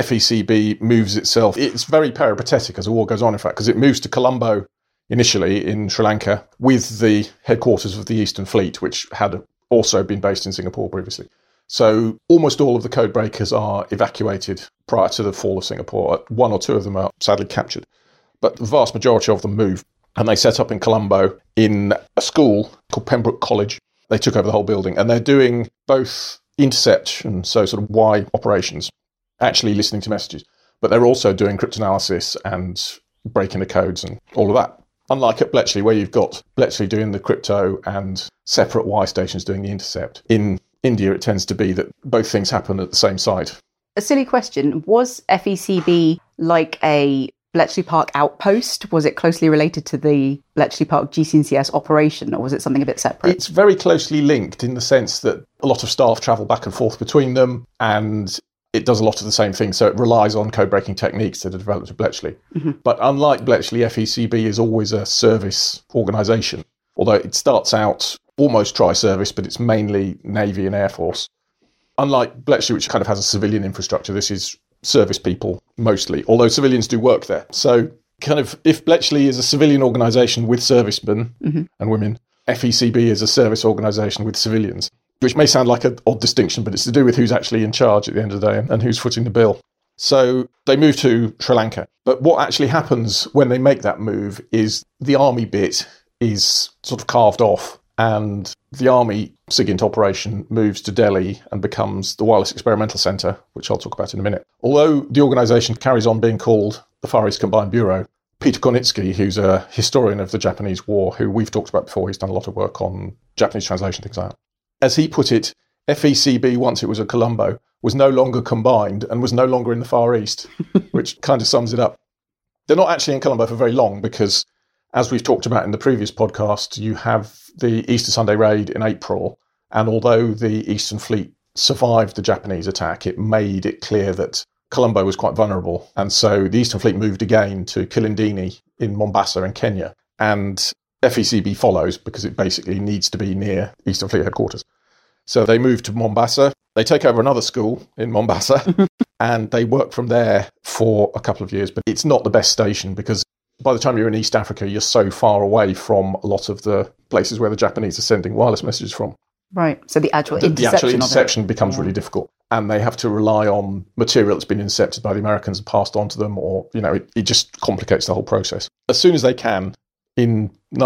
FECB moves itself. It's very peripatetic as the war goes on, in fact, because it moves to Colombo initially in Sri Lanka with the headquarters of the Eastern Fleet, which had also been based in Singapore previously. So almost all of the code breakers are evacuated prior to the fall of Singapore. One or two of them are sadly captured, but the vast majority of them move, and they set up in Colombo in a school called Pembroke College. They took over the whole building, and they're doing both interception, so sort of Y operations, actually listening to messages, but they're also doing cryptanalysis and breaking the codes and all of that. Unlike at Bletchley, where you've got Bletchley doing the crypto and separate Y stations doing the intercept, in India it tends to be that both things happen at the same site. A silly question. Was FECB like a Bletchley Park outpost? Was it closely related to the Bletchley Park GCNCS operation, or was it something a bit separate? It's very closely linked in the sense that a lot of staff travel back and forth between them, and it does a lot of the same thing, so it relies on code-breaking techniques that are developed at Bletchley. Mm-hmm. But unlike Bletchley, FECB is always a service organisation, although it starts out almost tri-service, but it's mainly Navy and Air Force. Unlike Bletchley, which kind of has a civilian infrastructure, this is service people mostly, although civilians do work there. So kind of if Bletchley is a civilian organisation with servicemen and women, FECB is a service organisation with civilians, which may sound like an odd distinction, but it's to do with who's actually in charge at the end of the day and who's footing the bill. So they move to Sri Lanka. But what actually happens when they make that move is the army bit is sort of carved off, and the army SIGINT operation moves to Delhi and becomes the Wireless Experimental Centre, which I'll talk about in a minute. Although the organisation carries on being called the Far East Combined Bureau, Peter Kornitsky, who's a historian of the Japanese War, who we've talked about before, he's done a lot of work on Japanese translation, things like that. As he put it, FECB, once it was at Colombo, was no longer combined and was no longer in the Far East, which kind of sums it up. They're not actually in Colombo for very long because, as we've talked about in the previous podcast, you have the Easter Sunday raid in April, and although the Eastern Fleet survived the Japanese attack, it made it clear that Colombo was quite vulnerable, and so the Eastern Fleet moved again to Kilindini in Mombasa in Kenya, and FECB follows because it basically needs to be near Eastern Fleet headquarters. So they move to Mombasa, they take over another school in Mombasa, and they work from there for a couple of years, but it's not the best station because by the time you're in East Africa, you're so far away from a lot of the places where the Japanese are sending wireless messages from. Right, so the actual interception becomes really difficult, and they have to rely on material that's been intercepted by the Americans and passed on to them, or, you know, it just complicates the whole process. As soon as they can, in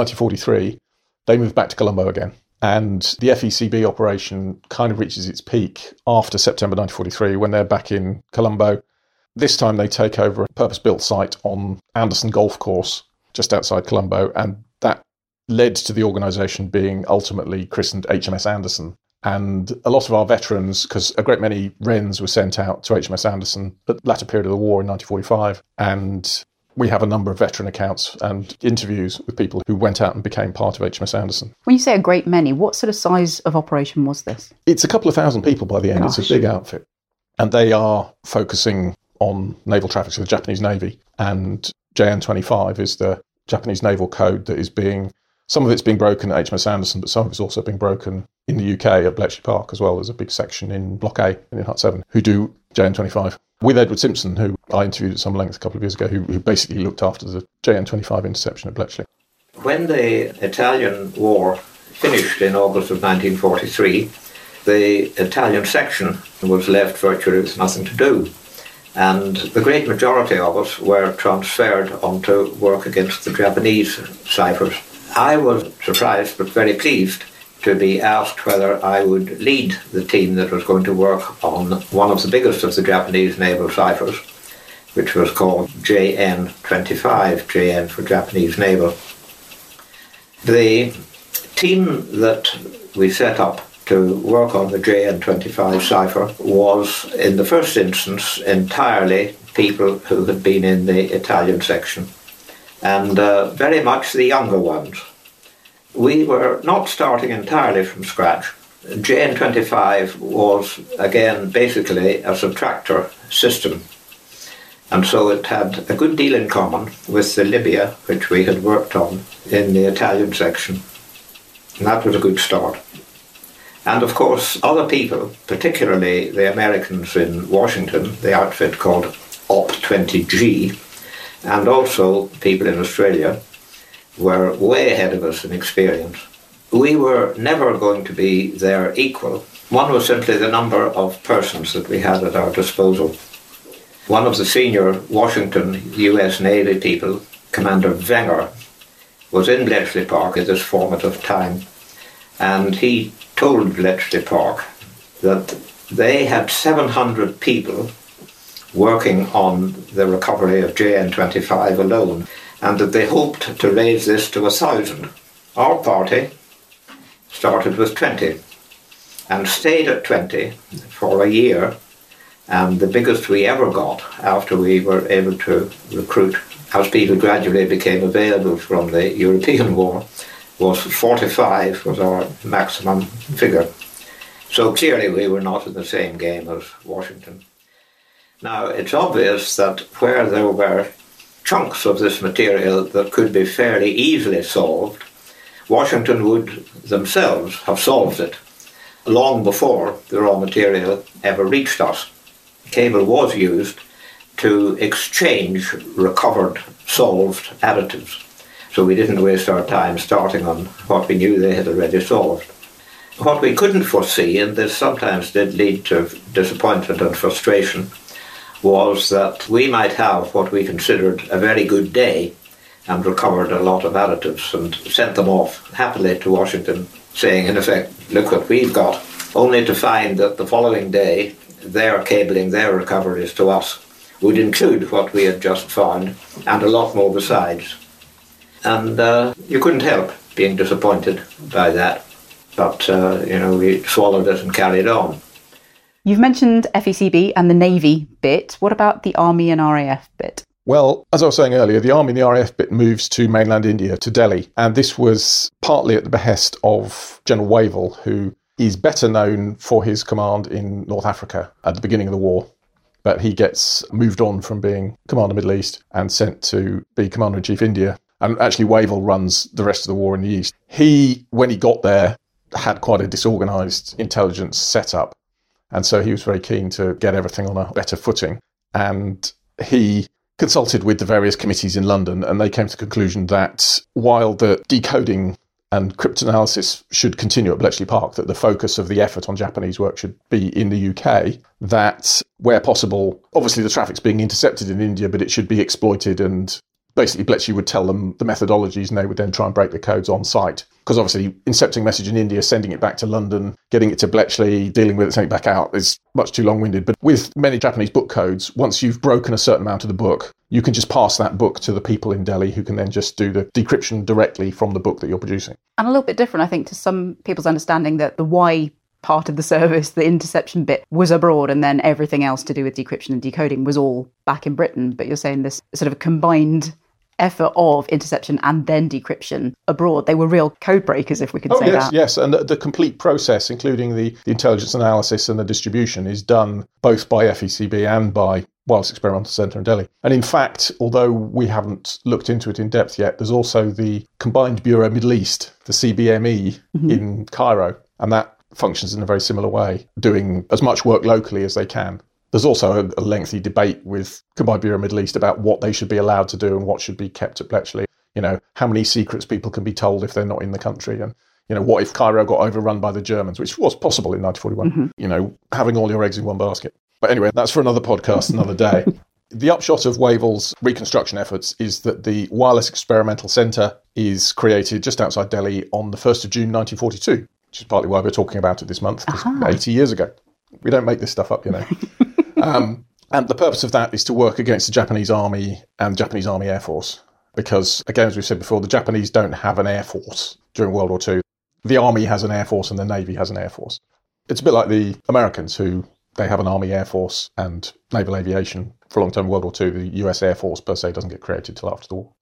1943, they move back to Colombo again, and the FECB operation kind of reaches its peak after September 1943 when they're back in Colombo. This time they take over a purpose-built site on Anderson Golf Course, just outside Colombo, and that led to the organisation being ultimately christened HMS Anderson. And a lot of our veterans, because a great many Wrens were sent out to HMS Anderson at the latter period of the war in 1945, and we have a number of veteran accounts and interviews with people who went out and became part of HMS Anderson. When you say a great many, what sort of size of operation was this? It's a couple of thousand people by the end. Gosh. It's a big outfit. And they are focusing on naval traffic, so the Japanese Navy. And JN-25 is the Japanese naval code that is being, some of it's being broken at HMS Anderson, but some of it's also being broken in the UK at Bletchley Park as well. There's a big section in Block A and in Hut 7 who do JN-25. With Edward Simpson, who I interviewed at some length a couple of years ago, who basically looked after the JN-25 interception at Bletchley. When the Italian War finished in August of 1943, the Italian section was left virtually with nothing to do. And the great majority of us were transferred onto work against the Japanese ciphers. I was surprised but very pleased to be asked whether I would lead the team that was going to work on one of the biggest of the Japanese naval ciphers, which was called JN-25, JN for Japanese Naval. The team that we set up to work on the JN-25 cipher was, in the first instance, entirely people who had been in the Italian section, and very much the younger ones. We were not starting entirely from scratch. JN-25 was, again, basically a subtractor system, and so it had a good deal in common with the Libya, which we had worked on in the Italian section. And that was a good start. And of course, other people, particularly the Americans in Washington, the outfit called OP-20G, and also people in Australia, were way ahead of us in experience. We were never going to be their equal. One was simply the number of persons that we had at our disposal. One of the senior Washington US Navy people, Commander Wenger, was in Bletchley Park at this formative time, and he told Bletchley Park that they had 700 people working on the recovery of JN-25 alone, and that they hoped to raise this to 1,000. Our party started with 20 and stayed at 20 for a year, and the biggest we ever got after we were able to recruit, as people gradually became available from the European War, was 45 was our maximum figure. So clearly we were not in the same game as Washington. Now, it's obvious that where there were chunks of this material that could be fairly easily solved, Washington would themselves have solved it long before the raw material ever reached us. Cable was used to exchange recovered, solved additives, so we didn't waste our time starting on what we knew they had already solved. What we couldn't foresee, and this sometimes did lead to disappointment and frustration, was that we might have what we considered a very good day and recovered a lot of additives and sent them off happily to Washington, saying, in effect, look what we've got, only to find that the following day their cabling, their recoveries to us would include what we had just found and a lot more besides. And you couldn't help being disappointed by that. But, we swallowed it and carried on. You've mentioned FECB and the Navy bit. What about the Army and RAF bit? Well, as I was saying earlier, the Army and the RAF bit moves to mainland India, to Delhi. And this was partly at the behest of General Wavell, who is better known for his command in North Africa at the beginning of the war. But he gets moved on from being Commander Middle East and sent to be Commander-in-Chief India. And actually Wavell runs the rest of the war in the East. He, when he got there, had quite a disorganised intelligence setup. And so he was very keen to get everything on a better footing. And he consulted with the various committees in London, and they came to the conclusion that while the decoding and cryptanalysis should continue at Bletchley Park, that the focus of the effort on Japanese work should be in the UK, that where possible, obviously the traffic's being intercepted in India, but it should be exploited, and basically Bletchley would tell them the methodologies and they would then try and break the codes on site. Because obviously incepting a message in India, sending it back to London, getting it to Bletchley, dealing with it, sending it back out is much too long-winded. But with many Japanese book codes, once you've broken a certain amount of the book, you can just pass that book to the people in Delhi who can then just do the decryption directly from the book that you're producing. And a little bit different, I think, to some people's understanding that the Y part of the service, the interception bit, was abroad, and then everything else to do with decryption and decoding was all back in Britain. But you're saying this sort of a combined effort of interception and then decryption abroad. They were real code breakers, if we could say that. Yes, and the complete process, including the intelligence analysis and the distribution, is done both by FECB and by Wireless Experimental Centre in Delhi. And in fact, although we haven't looked into it in depth yet, there's also the Combined Bureau Middle East, the CBME, in Cairo, and that functions in a very similar way, doing as much work locally as they can. There's also a lengthy debate with Combined Bureau Middle East about what they should be allowed to do and what should be kept at Bletchley. You know, how many secrets people can be told if they're not in the country. And, you know, what if Cairo got overrun by the Germans, which was possible in 1941. You know, having all your eggs in one basket. But anyway, that's for another podcast, another day. The upshot of Wavell's reconstruction efforts is that the Wireless Experimental Centre is created just outside Delhi on the 1st of June 1942, which is partly why we're talking about it this month, because 80 years ago. We don't make this stuff up, you know. And the purpose of that is to work against the Japanese Army and Japanese Army Air Force. Because, again, as we've said before, the Japanese don't have an air force during World War II. The Army has an air force and the Navy has an air force. It's a bit like the Americans, who they have an Army Air Force and naval aviation for a long time in World War II. The US Air Force, per se, doesn't get created till after the war.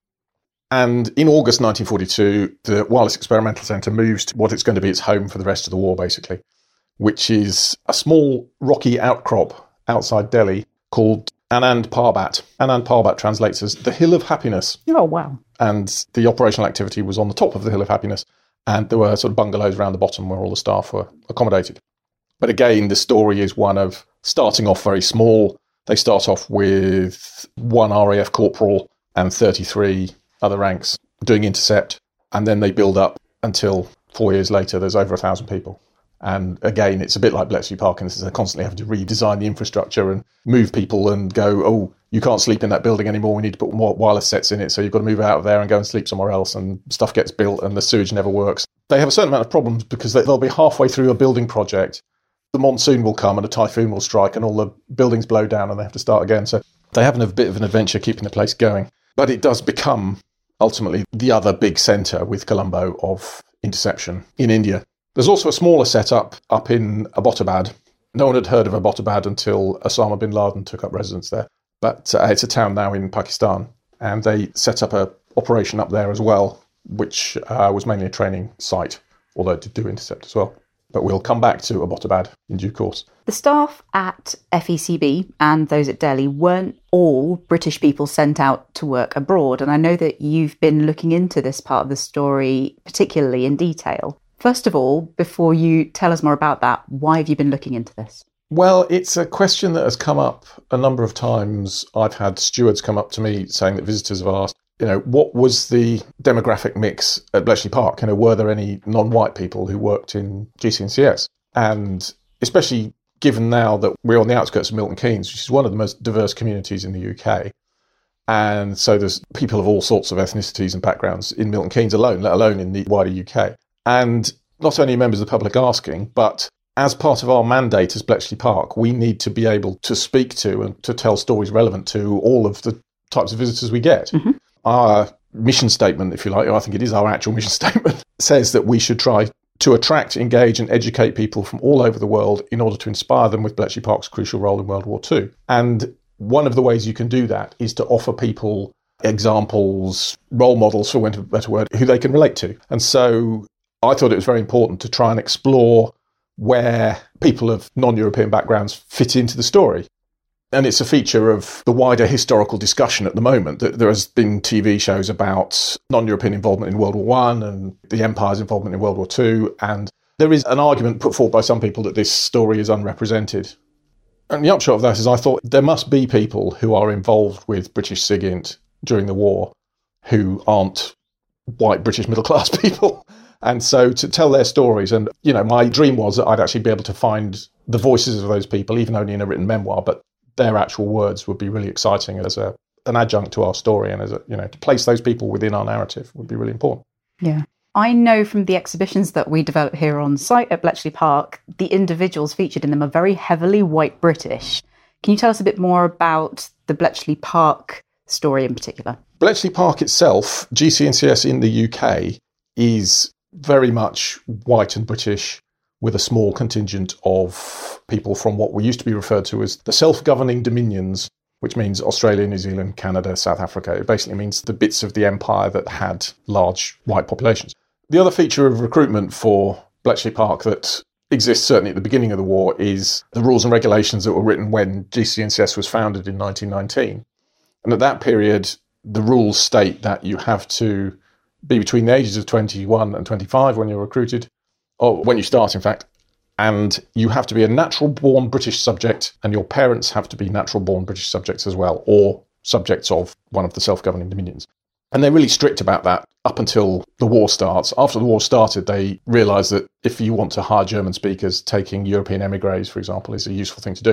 And in August 1942, the Wireless Experimental Centre moves to what it's going to be its home for the rest of the war, basically, which is a small rocky outcrop outside Delhi called Anand Parbat. Anand Parbat translates as the Hill of Happiness. Oh, wow. And the operational activity was on the top of the Hill of Happiness, and there were sort of bungalows around the bottom where all the staff were accommodated. But again, the story is one of starting off very small. They start off with 1 RAF corporal and 33 other ranks doing intercept, and then they build up until 4 years later there's over 1,000 people. And again, it's a bit like Bletchley Park, and they're constantly having to redesign the infrastructure and move people and go, oh, you can't sleep in that building anymore, we need to put more wireless sets in it, so you've got to move out of there and go and sleep somewhere else, and stuff gets built and the sewage never works. They have a certain amount of problems because they'll be halfway through a building project, the monsoon will come and a typhoon will strike and all the buildings blow down and they have to start again. So they have a bit of an adventure keeping the place going. But it does become, ultimately, the other big centre with Colombo of interception in India. There's also a smaller setup up in Abbottabad. No one had heard of Abbottabad until Osama bin Laden took up residence there. But it's a town now in Pakistan. And they set up an operation up there as well, which was mainly a training site, although it did do intercept as well. But we'll come back to Abbottabad in due course. The staff at FECB and those at Delhi weren't all British people sent out to work abroad. And I know that you've been looking into this part of the story particularly in detail. First of all, before you tell us more about that, why have you been looking into this? Well, it's a question that has come up a number of times. I've had stewards come up to me saying that visitors have asked, what was the demographic mix at Bletchley Park? Were there any non-white people who worked in GC&CS? And especially given now that we're on the outskirts of Milton Keynes, which is one of the most diverse communities in the UK. And so there's people of all sorts of ethnicities and backgrounds in Milton Keynes alone, let alone in the wider UK. And not only members of the public asking, but as part of our mandate as Bletchley Park, we need to be able to speak to and to tell stories relevant to all of the types of visitors we get. Mm-hmm. Our mission statement, if you like, I think it is our actual mission statement, says that we should try to attract, engage and educate people from all over the world in order to inspire them with Bletchley Park's crucial role in World War II. And one of the ways you can do that is to offer people examples, role models, for want of a better word, who they can relate to. And so I thought it was very important to try and explore where people of non-European backgrounds fit into the story. And it's a feature of the wider historical discussion at the moment that there has been TV shows about non-European involvement in World War I and the Empire's involvement in World War II. And there is an argument put forward by some people that this story is unrepresented. And the upshot of that is I thought there must be people who are involved with British SIGINT during the war who aren't white British middle-class people. And so to tell their stories, and, my dream was that I'd actually be able to find the voices of those people, even only in a written memoir, but their actual words would be really exciting as an adjunct to our story, and as to place those people within our narrative would be really important. Yeah. I know from the exhibitions that we develop here on site at Bletchley Park, the individuals featured in them are very heavily white British. Can you tell us a bit more about the Bletchley Park story in particular? Bletchley Park itself, GC&CS in the UK, is very much white and British, with a small contingent of people from what we used to be referred to as the self-governing dominions, which means Australia, New Zealand, Canada, South Africa. It basically means the bits of the empire that had large white populations. The other feature of recruitment for Bletchley Park that exists certainly at the beginning of the war is the rules and regulations that were written when GC&CS was founded in 1919. And at that period, the rules state that you have to be between the ages of 21 and 25 when you're recruited, or when you start, in fact, and you have to be a natural-born British subject, and your parents have to be natural-born British subjects as well, or subjects of one of the self-governing dominions. And they're really strict about that up until the war starts. After the war started, they realised that if you want to hire German speakers, taking European émigrés, for example, is a useful thing to do.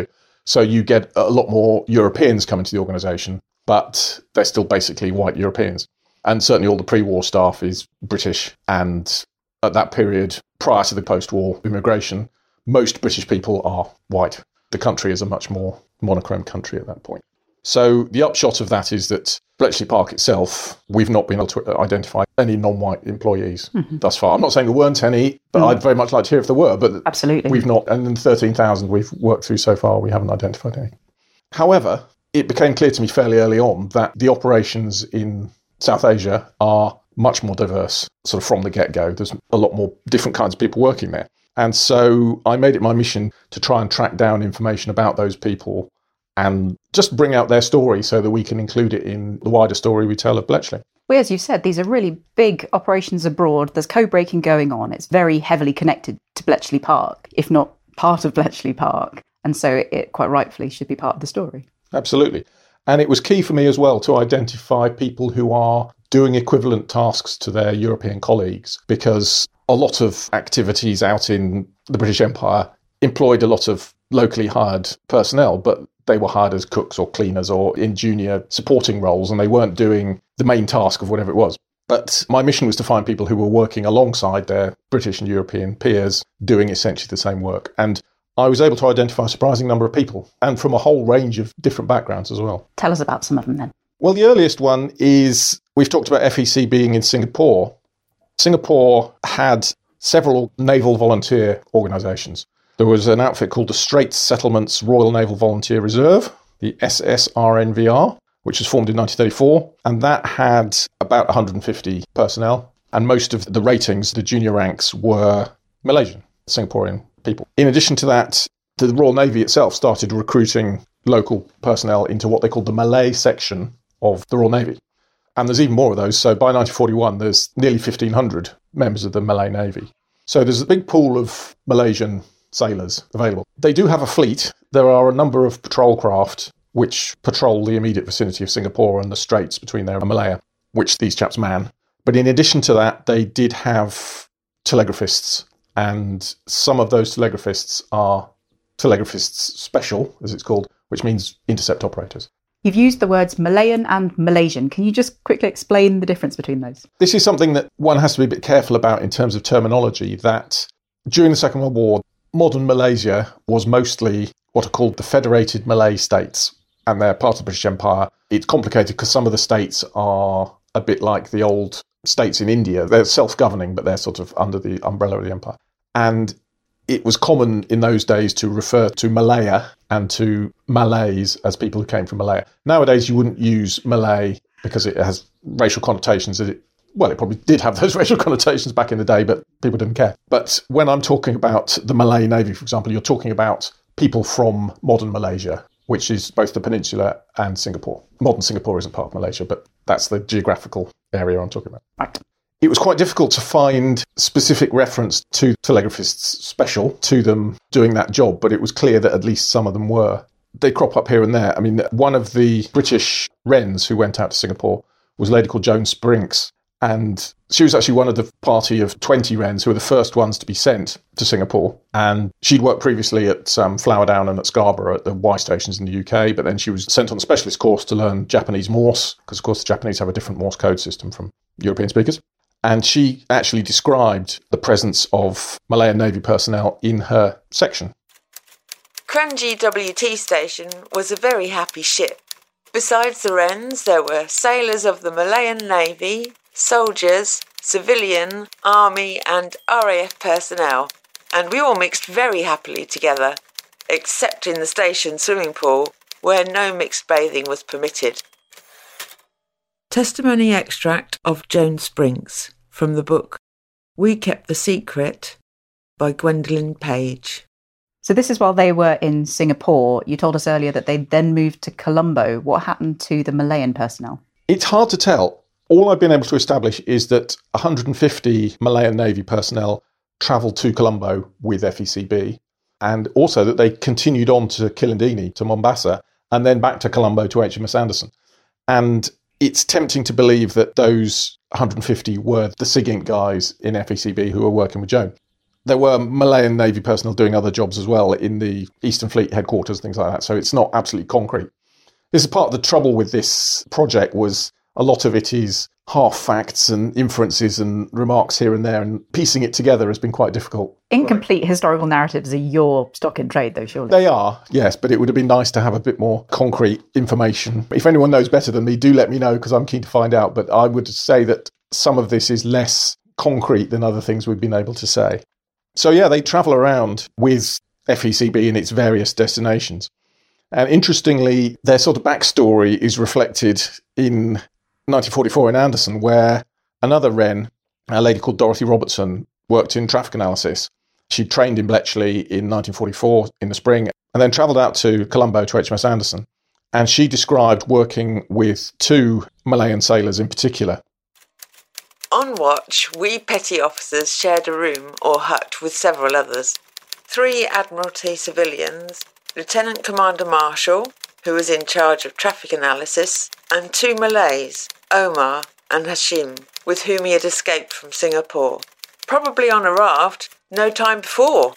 So you get a lot more Europeans coming to the organisation, but they're still basically white Europeans. And certainly all the pre-war staff is British. And at that period, prior to the post-war immigration, most British people are white. The country is a much more monochrome country at that point. So the upshot of that is that Bletchley Park itself, we've not been able to identify any non-white employees thus far. I'm not saying there weren't any, but I'd very much like to hear if there were. But absolutely, we've not. And in 13,000 we've worked through so far, we haven't identified any. However, it became clear to me fairly early on that the operations in South Asia are much more diverse, sort of from the get-go. There's a lot more different kinds of people working there. And so I made it my mission to try and track down information about those people and just bring out their story so that we can include it in the wider story we tell of Bletchley. Well, as you said, these are really big operations abroad. There's code-breaking going on. It's very heavily connected to Bletchley Park, if not part of Bletchley Park. And so it quite rightfully should be part of the story. Absolutely. And it was key for me as well to identify people who are doing equivalent tasks to their European colleagues, because a lot of activities out in the British Empire employed a lot of locally hired personnel, but they were hired as cooks or cleaners or in junior supporting roles, and they weren't doing the main task of whatever it was. But my mission was to find people who were working alongside their British and European peers doing essentially the same work. And I was able to identify a surprising number of people, and from a whole range of different backgrounds as well. Tell us about some of them then. Well, the earliest one is, we've talked about FEC being in Singapore. Singapore had several naval volunteer organisations. There was an outfit called the Straits Settlements Royal Naval Volunteer Reserve, the SSRNVR, which was formed in 1934, and that had about 150 personnel, and most of the ratings, the junior ranks, were Malaysian, Singaporean people. In addition to that, the Royal Navy itself started recruiting local personnel into what they called the Malay section of the Royal Navy. And there's even more of those. So by 1941, there's nearly 1,500 members of the Malay Navy. So there's a big pool of Malaysian sailors available. They do have a fleet. There are a number of patrol craft which patrol the immediate vicinity of Singapore and the straits between there and Malaya, which these chaps man. But in addition to that, they did have telegraphists, and some of those telegraphists are telegraphists special, as it's called, which means intercept operators. You've used the words Malayan and Malaysian. Can you just quickly explain the difference between those? This is something that one has to be a bit careful about in terms of terminology, that during the Second World War, modern Malaysia was mostly what are called the Federated Malay States, and they're part of the British Empire. It's complicated because some of the states are a bit like the old states in India. They're self-governing, but they're sort of under the umbrella of the empire. And it was common in those days to refer to Malaya and to Malays as people who came from Malaya. Nowadays, you wouldn't use Malay because it has racial connotations. It probably did have those racial connotations back in the day, but people didn't care. But when I'm talking about the Malay Navy, for example, you're talking about people from modern Malaysia, which is both the peninsula and Singapore. Modern Singapore isn't part of Malaysia, but that's the geographical area I'm talking about. Right. It was quite difficult to find specific reference to telegraphists special to them doing that job, but it was clear that at least some of them were. They crop up here and there. I mean, one of the British Wrens who went out to Singapore was a lady called Joan Sprinks, and she was actually one of the party of 20 Wrens who were the first ones to be sent to Singapore. And she'd worked previously at Flowerdown and at Scarborough at the Y stations in the UK, but then she was sent on a specialist course to learn Japanese Morse, because of course the Japanese have a different Morse code system from European speakers. And she actually described the presence of Malayan Navy personnel in her section. Kranji WT station was a very happy ship. Besides the Wrens, there were sailors of the Malayan Navy, soldiers, civilian, army and RAF personnel, and we all mixed very happily together, except in the station swimming pool, where no mixed bathing was permitted. Testimony extract of Joan Sprinks from the book We Kept the Secret by Gwendolyn Page. So this is while they were in Singapore. You told us earlier that they then moved to Colombo. What happened to the Malayan personnel? It's hard to tell. All I've been able to establish is that 150 Malayan Navy personnel travelled to Colombo with FECB, and also that they continued on to Kilindini, to Mombasa, and then back to Colombo to HMS Anderson. And it's tempting to believe that those 150 were the SIGINT guys in FECB who were working with Joan. there were Malayan Navy personnel doing other jobs as well in the Eastern Fleet headquarters, things like that. So it's not absolutely concrete. This is part of the trouble with this project, was a lot of it is half facts and inferences and remarks here and there, and piecing it together has been quite difficult. Incomplete historical narratives are your stock in trade, though, surely? They are, yes, but it would have been nice to have a bit more concrete information. If anyone knows better than me, do let me know, because I'm keen to find out. But I would say that some of this is less concrete than other things we've been able to say. So yeah, they travel around with FECB in its various destinations. And interestingly, their sort of backstory is reflected in 1944 in Anderson, where another Wren, a lady called Dorothy Robertson, worked in traffic analysis. She trained in Bletchley in 1944 in the spring, and then travelled out to Colombo to HMS Anderson. And she described working with 2 Malayan sailors in particular. On watch, we petty officers shared a room or hut with several others. 3 Admiralty civilians, Lieutenant Commander Marshall, who was in charge of traffic analysis, and 2 Malays, Omar and Hashim, with whom he had escaped from Singapore. Probably on a raft, no time before.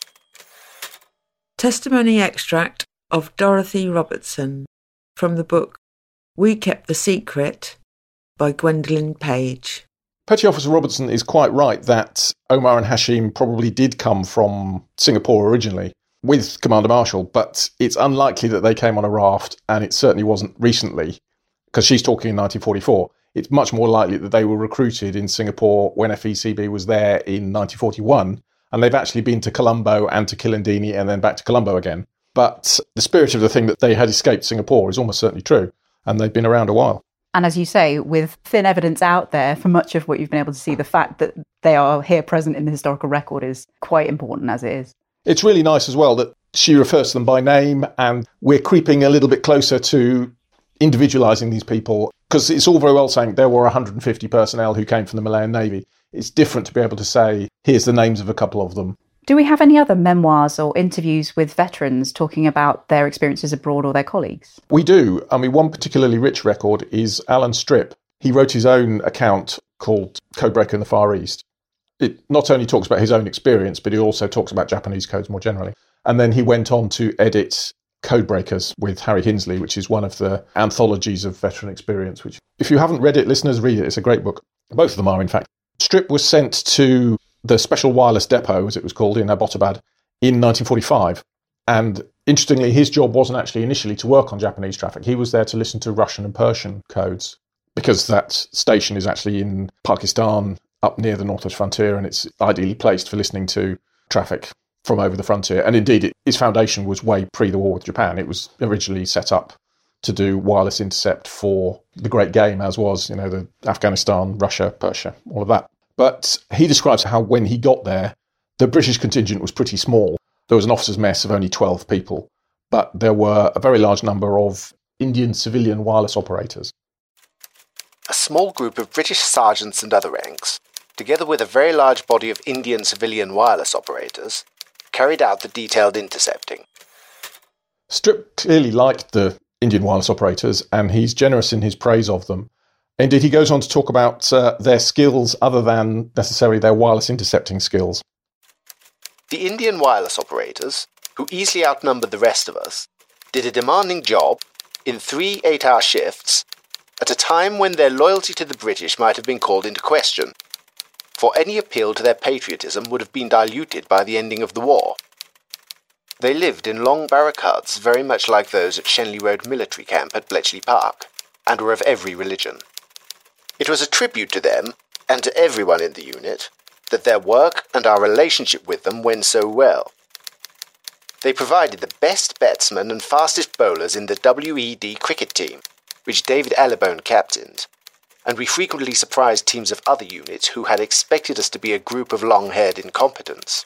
Testimony extract of Dorothy Robertson from the book We Kept the Secret by Gwendolyn Page. Petty Officer Robertson is quite right that Omar and Hashim probably did come from Singapore originally with Commander Marshall, but it's unlikely that they came on a raft, and it certainly wasn't recently, because she's talking in 1944. It's much more likely that they were recruited in Singapore when FECB was there in 1941, and they've actually been to Colombo and to Kilindini and then back to Colombo again. But the spirit of the thing that they had escaped Singapore is almost certainly true, and they've been around a while. And as you say, with thin evidence out there for much of what you've been able to see, the fact that they are here present in the historical record is quite important as it is. It's really nice as well that she refers to them by name, and we're creeping a little bit closer to individualising these people, because it's all very well saying there were 150 personnel who came from the Malayan Navy. It's different to be able to say, here's the names of a couple of them. Do we have any other memoirs or interviews with veterans talking about their experiences abroad or their colleagues? We do. I mean, one particularly rich record is Alan Stripp. He wrote his own account called Codebreaker in the Far East. It not only talks about his own experience, but he also talks about Japanese codes more generally. And then he went on to edit Codebreakers with Harry Hinsley, which is one of the anthologies of veteran experience, which, if you haven't read it, listeners, read it. It's a great book. Both of them are, in fact. Stripp was sent to the Special Wireless Depot, as it was called, in Abbottabad in 1945. And interestingly, his job wasn't actually initially to work on Japanese traffic. He was there to listen to Russian and Persian codes, because that station is actually in Pakistan, up near the northwest frontier, and it's ideally placed for listening to traffic from over the frontier. And indeed, its foundation was way pre the war with Japan. It was originally set up to do wireless intercept for the Great Game, as was, the Afghanistan, Russia, Persia, all of that. But he describes how when he got there, the British contingent was pretty small. There was an officers' mess of only 12 people, but there were a very large number of Indian civilian wireless operators. A small group of British sergeants and other ranks, together with a very large body of Indian civilian wireless operators, carried out the detailed intercepting. Stripp clearly liked the Indian wireless operators, and he's generous in his praise of them. Indeed, he goes on to talk about their skills other than necessarily their wireless intercepting skills. The Indian wireless operators, who easily outnumbered the rest of us, did a demanding job in 3 8-hour shifts at a time when their loyalty to the British might have been called into question, for any appeal to their patriotism would have been diluted by the ending of the war. They lived in long barricades very much like those at Shenley Road Military Camp at Bletchley Park, and were of every religion. It was a tribute to them, and to everyone in the unit, that their work and our relationship with them went so well. They provided the best batsmen and fastest bowlers in the WED cricket team, which David Allibone captained, and we frequently surprised teams of other units who had expected us to be a group of long-haired incompetents.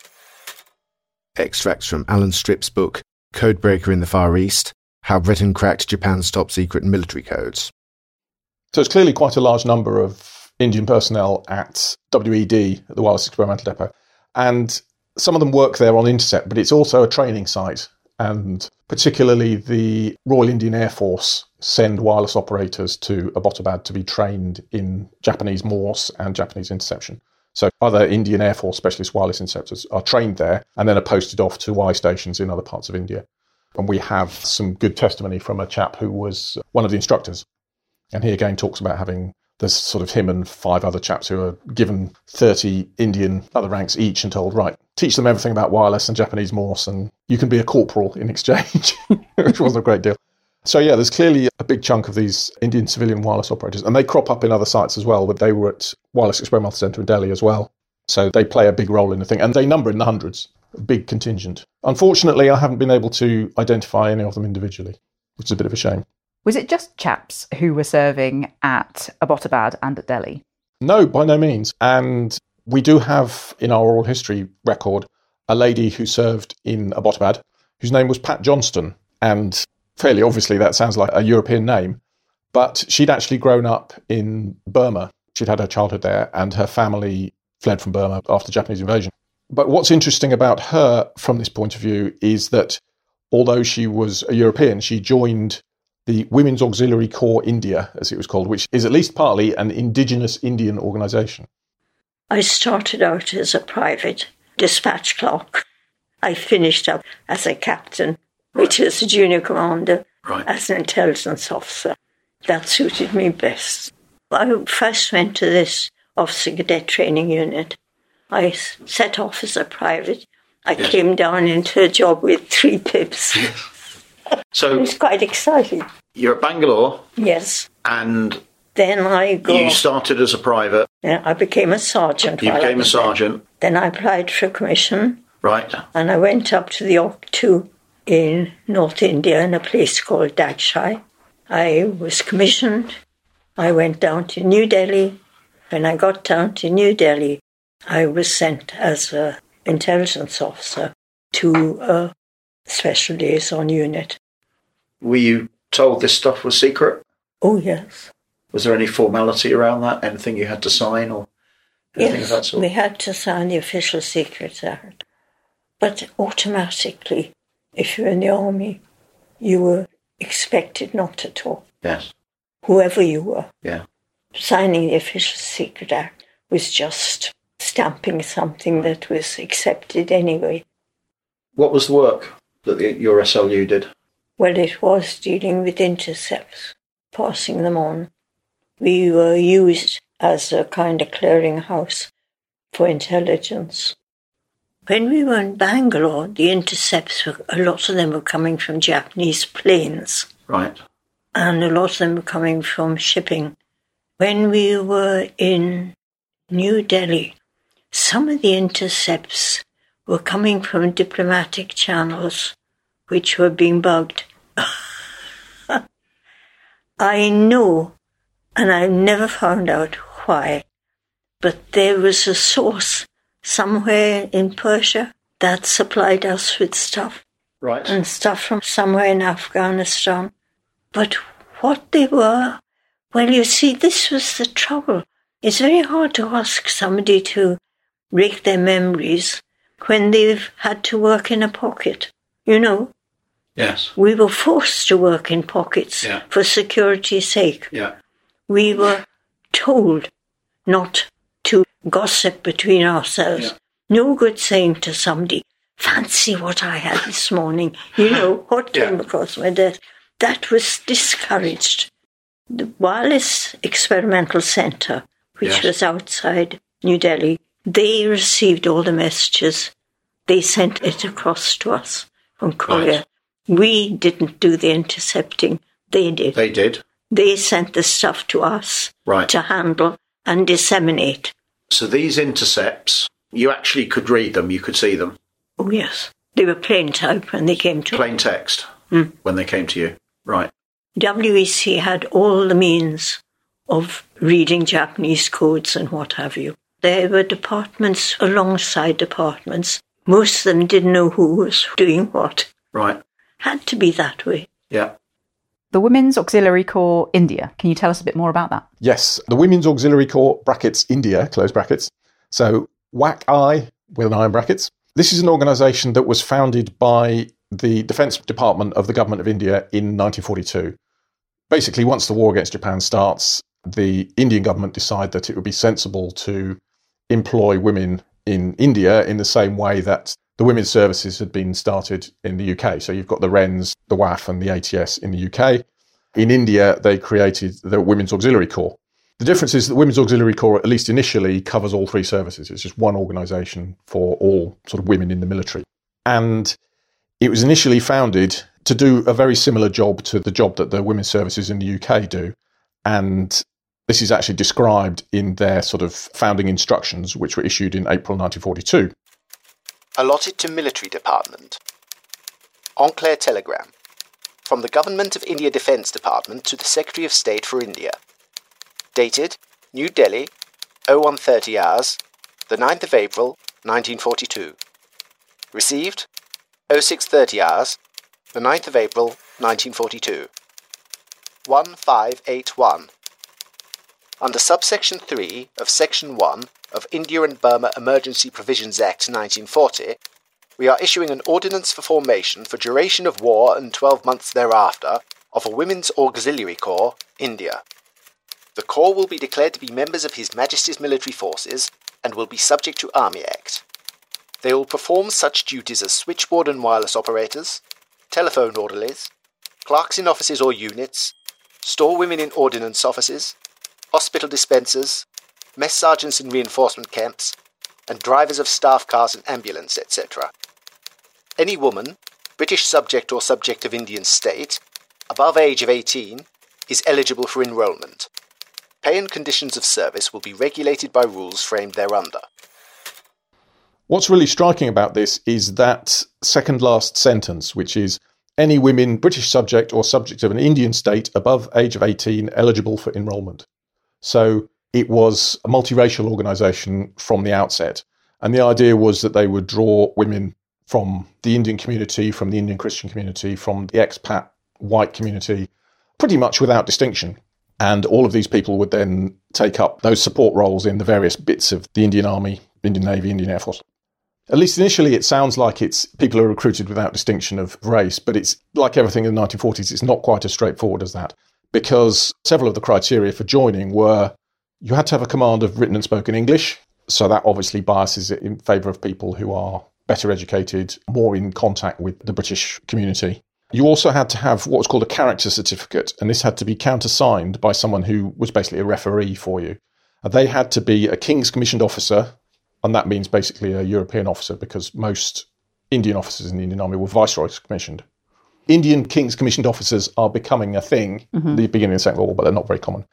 Extracts from Alan Stripp's book, Codebreaker in the Far East, How Britain Cracked Japan's Top Secret Military Codes. So it's clearly quite a large number of Indian personnel at WED, at the Wireless Experimental Depot. And some of them work there on intercept, but it's also a training site. And particularly the Royal Indian Air Force send wireless operators to Abbottabad to be trained in Japanese Morse and Japanese interception. So other Indian Air Force specialist wireless interceptors are trained there and then are posted off to Y stations in other parts of India. And we have some good testimony from a chap who was one of the instructors. And he again talks about having, there's sort of him and 5 other chaps who are given 30 Indian other ranks each and told, right, teach them everything about wireless and Japanese Morse and you can be a corporal in exchange, which wasn't a great deal. So yeah, there's clearly a big chunk of these Indian civilian wireless operators, and they crop up in other sites as well, but they were at Wireless Experimental Centre in Delhi as well. So they play a big role in the thing, and they number in the hundreds, a big contingent. Unfortunately, I haven't been able to identify any of them individually, which is a bit of a shame. Was it just chaps who were serving at Abbottabad and at Delhi? No, by no means. And we do have in our oral history record a lady who served in Abbottabad, whose name was Pat Johnston, and fairly obviously that sounds like a European name, but she'd actually grown up in Burma. She'd had her childhood there, and her family fled from Burma after the Japanese invasion. But what's interesting about her from this point of view is that although she was a European, she joined the Women's Auxiliary Corps India, as it was called, which is at least partly an indigenous Indian organisation. I started out as a private dispatch clerk. I finished up as a captain, which is a junior commander, as an intelligence officer. That suited me best. I first went to this officer cadet training unit. I set off as a private. I came down into a job with 3 pips. So it was quite exciting. You're at Bangalore? Yes. And then you started as a private? Yeah, I became a sergeant. You became a sergeant? Then I applied for a commission. Right. And I went up to the OC2 in North India in a place called Dagshai. I was commissioned. I went down to New Delhi. When I got down to New Delhi, I was sent as an intelligence officer to a special liaison unit. Were you told this stuff was secret? Oh, yes. Was there any formality around that? Anything you had to sign or anything of that sort? We had to sign the Official Secrets Act. But automatically, if you were in the army, you were expected not to talk. Yes. Whoever you were. Yeah. Signing the Official Secret Act was just stamping something that was accepted anyway. What was the work that your SLU did? Well, it was dealing with intercepts, passing them on. We were used as a kind of clearinghouse for intelligence. When we were in Bangalore, the intercepts, a lot of them were coming from Japanese planes. Right. And a lot of them were coming from shipping. When we were in New Delhi, some of the intercepts were coming from diplomatic channels which were being bugged. I know, and I've never found out why, but there was a source somewhere in Persia that supplied us with stuff. Right. And stuff from somewhere in Afghanistan. But what they were, well, you see, this was the trouble. It's very hard to ask somebody to rake their memories when they've had to work in a pocket, you know. Yes. We were forced to work in pockets for security's sake. Yeah. We were told not to gossip between ourselves. Yeah. No good saying to somebody, fancy what I had this morning, you know, what came across my desk. That was discouraged. The Wireless Experimental Centre, which was outside New Delhi, they received all the messages. They sent it across to us from Korea. Right. We didn't do the intercepting. They did. They did? They sent the stuff to us to handle and disseminate. So these intercepts, you actually could read them, you could see them? Oh, yes. They were plain type when they came to Plain text when they came to you. Right. WEC had all the means of reading Japanese codes and what have you. There were departments alongside departments. Most of them didn't know who was doing what. Right. Had to be that way. Yeah. The Women's Auxiliary Corps India. Can you tell us a bit more about that? Yes. The Women's Auxiliary Corps, brackets, India, close brackets. So, WAC-I, with an I in brackets. This is an organisation that was founded by the Defence Department of the Government of India in 1942. Basically, once the war against Japan starts, the Indian government decide that it would be sensible to employ women in India in the same way that the women's services had been started in the UK. So you've got the WRENS, the WAF and the ATS in the UK. In India, they created the Women's Auxiliary Corps. The difference is that the Women's Auxiliary Corps, at least initially, covers all three services. It's just one organisation for all sort of women in the military. And it was initially founded to do a very similar job to the job that the women's services in the UK do. And this is actually described in their sort of founding instructions, which were issued in April 1942. Allotted to Military Department. Enclair Telegram. From the Government of India Defence Department to the Secretary of State for India. Dated, New Delhi, 0130 hours, the 9th of April, 1942. Received, 0630 hours, the 9th of April, 1942. 1581. Under subsection 3 of section 1 of India and Burma Emergency Provisions Act 1940, we are issuing an ordinance for formation for duration of war and 12 months thereafter of a Women's Auxiliary Corps, India. The Corps will be declared to be members of His Majesty's military forces and will be subject to Army Act. They will perform such duties as switchboard and wireless operators, telephone orderlies, clerks in offices or units, store women in ordnance offices, hospital dispensers, mess sergeants in reinforcement camps, and drivers of staff cars and ambulance, etc. Any woman, British subject or subject of Indian state, above age of 18, is eligible for enrolment. Pay and conditions of service will be regulated by rules framed thereunder. What's really striking about this is that second last sentence, which is any women, British subject or subject of an Indian state above age of 18 eligible for enrolment. So it was a multiracial organisation from the outset. And the idea was that they would draw women from the Indian community, from the Indian Christian community, from the expat white community, pretty much without distinction. And all of these people would then take up those support roles in the various bits of the Indian Army, Indian Navy, Indian Air Force. At least initially, it sounds like it's people are recruited without distinction of race, but it's like everything in the 1940s, it's not quite as straightforward as that, because several of the criteria for joining were you had to have a command of written and spoken English, so that obviously biases it in favour of people who are better educated, more in contact with the British community. You also had to have what was called a character certificate, and this had to be countersigned by someone who was basically a referee for you. They had to be a King's Commissioned Officer, and that means basically a European officer, because most Indian officers in the Indian Army were Viceroys commissioned. Indian King's Commissioned Officers are becoming a thing at the beginning of the Second World War, but they're not very common.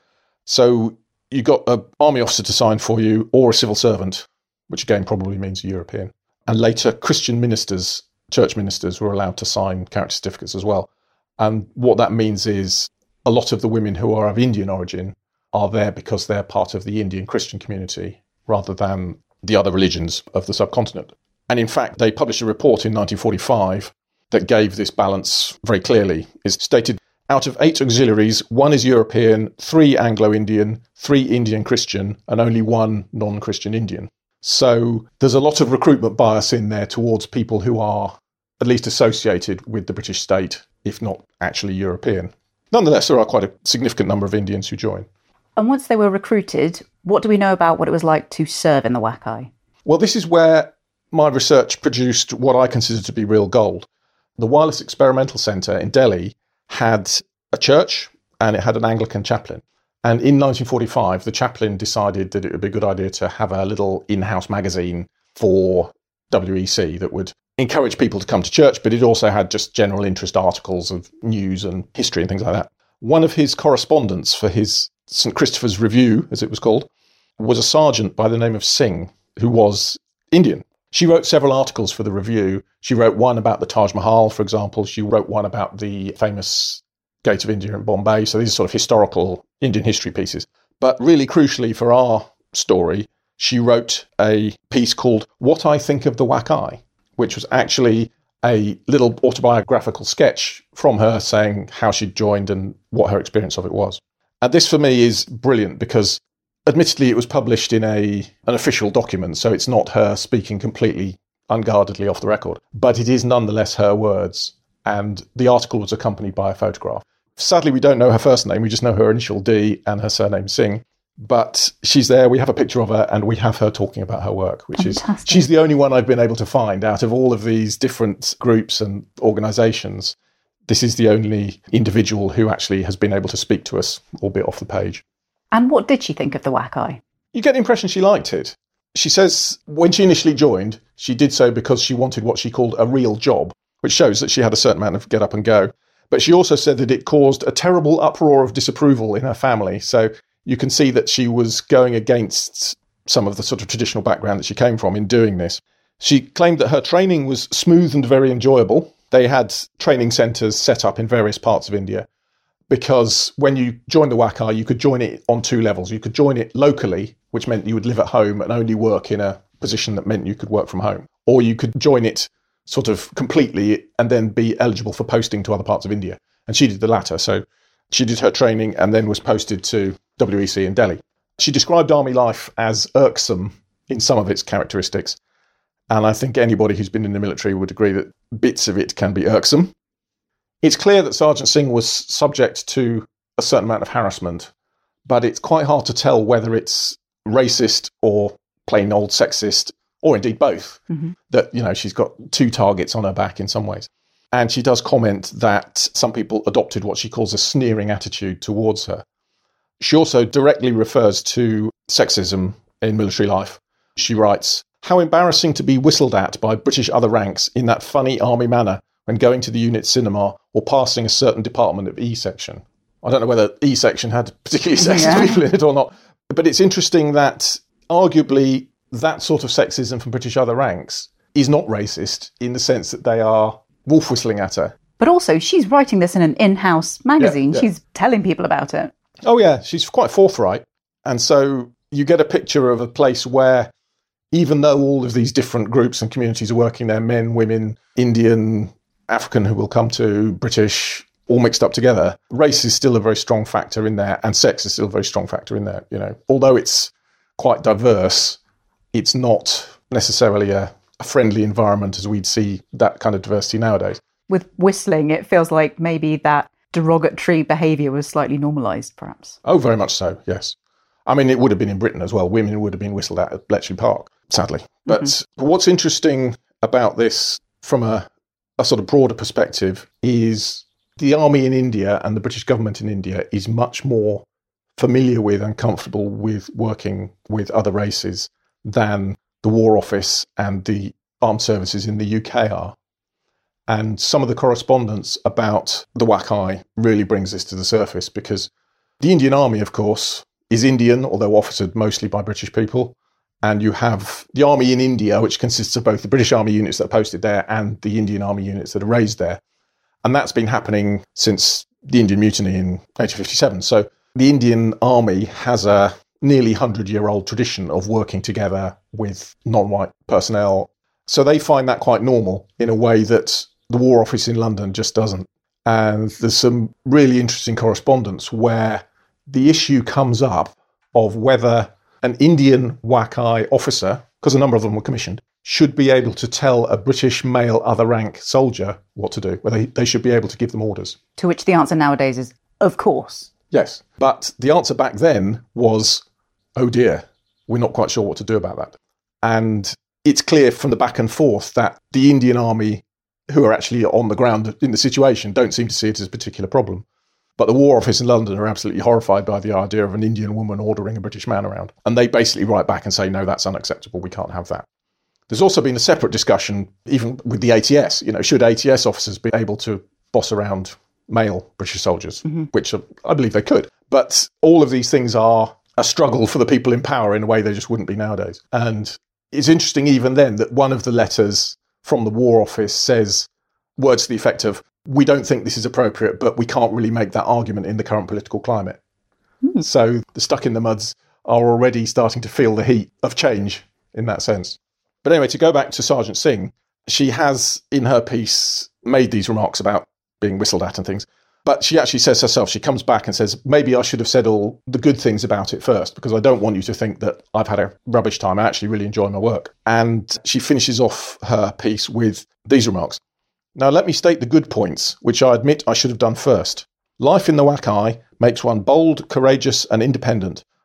So you got an army officer to sign for you, or a civil servant, which again probably means a European. And later, Christian ministers, church ministers, were allowed to sign character certificates as well. And what that means is a lot of the women who are of Indian origin are there because they're part of the Indian Christian community rather than the other religions of the subcontinent. And in fact, they published a report in 1945 that gave this balance very clearly. It stated, out of 8 auxiliaries, 1 is European, 3 Anglo-Indian, 3 Indian Christian, and only 1 non-Christian Indian. So there's a lot of recruitment bias in there towards people who are at least associated with the British state, if not actually European. Nonetheless, there are quite a significant number of Indians who join. And once they were recruited, what do we know about what it was like to serve in the Wakai? Well, this is where my research produced what I consider to be real gold. The Wireless Experimental Centre in Delhi had a church and it had an Anglican chaplain. And in 1945, the chaplain decided that it would be a good idea to have a little in-house magazine for WEC that would encourage people to come to church, but it also had just general interest articles of news and history and things like that. One of his correspondents for his St. Christopher's Review, as it was called, was a sergeant by the name of Singh, who was Indian. She wrote several articles for the Review. She wrote one about the Taj Mahal, for example. She wrote one about the famous Gate of India in Bombay. So these are sort of historical Indian history pieces. But really crucially for our story, she wrote a piece called What I Think of the Wakai, which was actually a little autobiographical sketch from her saying how she'd joined and what her experience of it was. And this for me is brilliant because admittedly it was published in an official document, so it's not her speaking completely unguardedly off the record, but it is nonetheless her words. And the article was accompanied by a photograph. Sadly, we don't know her first name. We just know her initial D and her surname Singh. But she's there, we have a picture of her, and we have her talking about her work, which Fantastic. she's the only one I've been able to find out of all of these different groups and organisations. This is the only individual who actually has been able to speak to us, albeit off the page. And what did she think of the Wakai? You get the impression she liked it. She says when she initially joined, she did so because she wanted what she called a real job, which shows that she had a certain amount of get up and go. But she also said that it caused a terrible uproar of disapproval in her family. So you can see that she was going against some of the sort of traditional background that she came from in doing this. She claimed that her training was smooth and very enjoyable. They had training centres set up in various parts of India because when you joined the Wakai, you could join it on two levels. You could join it locally, which meant you would live at home and only work in a position that meant you could work from home. Or you could join it sort of completely and then be eligible for posting to other parts of India. And she did the latter. So she did her training and then was posted to WEC in Delhi. She described army life as irksome in some of its characteristics. And I think anybody who's been in the military would agree that bits of it can be irksome. It's clear that Sergeant Singh was subject to a certain amount of harassment, but it's quite hard to tell whether it's racist or plain old sexist, or indeed both. That, you know, she's got two targets on her back in some ways. And she does comment that some people adopted what she calls a sneering attitude towards her. She also directly refers to sexism in military life. She writes, "How embarrassing to be whistled at by British other ranks in that funny army manner when going to the unit cinema or passing a certain department of E section." I don't know whether E section had particularly sexist people in it or not, but it's interesting that arguably that sort of sexism from British other ranks is not racist in the sense that they are wolf whistling at her. But also, she's writing this in an in-house magazine. Yeah. She's telling people about it. Oh yeah, she's quite forthright. And so you get a picture of a place where even though all of these different groups and communities are working there, men, women, Indian, African who will come to, British, all mixed up together, race is still a very strong factor in there, and sex is still a very strong factor in there. You know, although it's quite diverse, it's not necessarily a friendly environment as we'd see that kind of diversity nowadays. With whistling, it feels like maybe that derogatory behaviour was slightly normalised, perhaps. Oh, very much so, yes. I mean, it would have been in Britain as well. Women would have been whistled at Bletchley Park, sadly. But what's interesting about this from a sort of broader perspective is the army in India and the British government in India is much more familiar with and comfortable with working with other races than the War Office and the armed services in the UK are. And some of the correspondence about the Wakai really brings this to the surface because the Indian Army, of course, is Indian, although officered mostly by British people. And you have the army in India, which consists of both the British Army units that are posted there and the Indian Army units that are raised there. And that's been happening since the Indian Mutiny in 1857. So the Indian Army has a nearly 100-year-old tradition of working together with non-white personnel. So they find that quite normal in a way that the War Office in London just doesn't. And there's some really interesting correspondence where the issue comes up of whether an Indian Wakai officer, because a number of them were commissioned, should be able to tell a British male other rank soldier what to do, whether they should be able to give them orders. To which the answer nowadays is, of course. Yes, but the answer back then was, oh dear, we're not quite sure what to do about that. And it's clear from the back and forth that the Indian Army, who are actually on the ground in the situation, don't seem to see it as a particular problem. But the War Office in London are absolutely horrified by the idea of an Indian woman ordering a British man around. And they basically write back and say, no, that's unacceptable. We can't have that. There's also been a separate discussion, even with the ATS. You know, should ATS officers be able to boss around male British soldiers, which I believe they could. But all of these things are a struggle for the people in power in a way they just wouldn't be nowadays. And it's interesting even then that one of the letters from the War Office says words to the effect of, we don't think this is appropriate, but we can't really make that argument in the current political climate. So the stuck in the muds are already starting to feel the heat of change in that sense. But anyway, to go back to Sergeant Singh, she has in her piece made these remarks about being whistled at and things. But she actually says herself, she comes back and says, maybe I should have said all the good things about it first, because I don't want you to think that I've had a rubbish time. I actually really enjoy my work. And she finishes off her piece with these remarks. Now, let me state the good points, which I admit I should have done first. Life in the Wakai makes one bold, courageous and independent,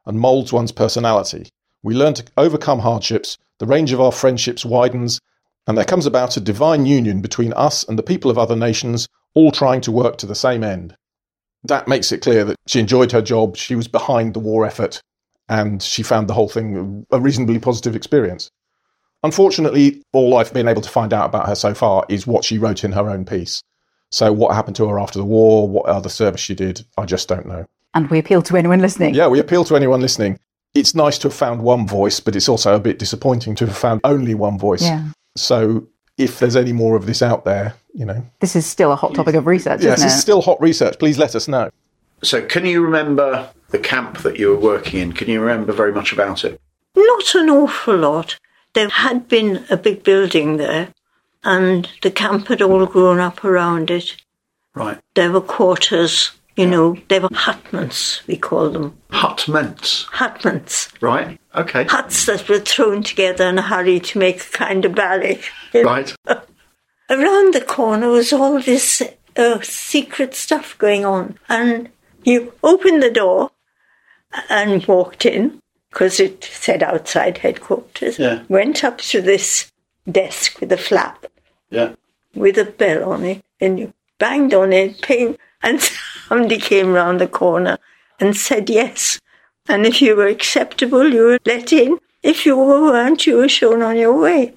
and moulds one's personality. We learn to overcome hardships, the range of our friendships widens, and there comes about a divine union between us and the people of other nations, all trying to work to the same end. That makes it clear that she enjoyed her job, she was behind the war effort, and she found the whole thing a reasonably positive experience. Unfortunately, all I've been able to find out about her so far is what she wrote in her own piece. So what happened to her after the war, what other service she did, I just don't know. And we appeal to anyone listening. Yeah, we appeal to anyone listening. It's nice to have found one voice, but it's also a bit disappointing to have found only one voice. Yeah. So if there's any more of this out there, This is still a hot topic of research, yes, isn't it? it's still hot research. Please let us know. So can you remember the camp that you were working in? Can you remember very much about it? Not an awful lot. There had been a big building there, and the camp had all grown up around it. Right. There were quarters, they were hutments, we call them. Hutments? Hutments. Right, okay. Huts that were thrown together in a hurry to make a kind of barrack. Right. Around the corner was all this secret stuff going on. And you opened the door and walked in, because it said outside headquarters. Yeah. Went up to this desk with a flap. Yeah. With a bell on it. And you banged on it, ping, and somebody came round the corner and said yes. And if you were acceptable, you were let in. If you weren't, you were shown on your way.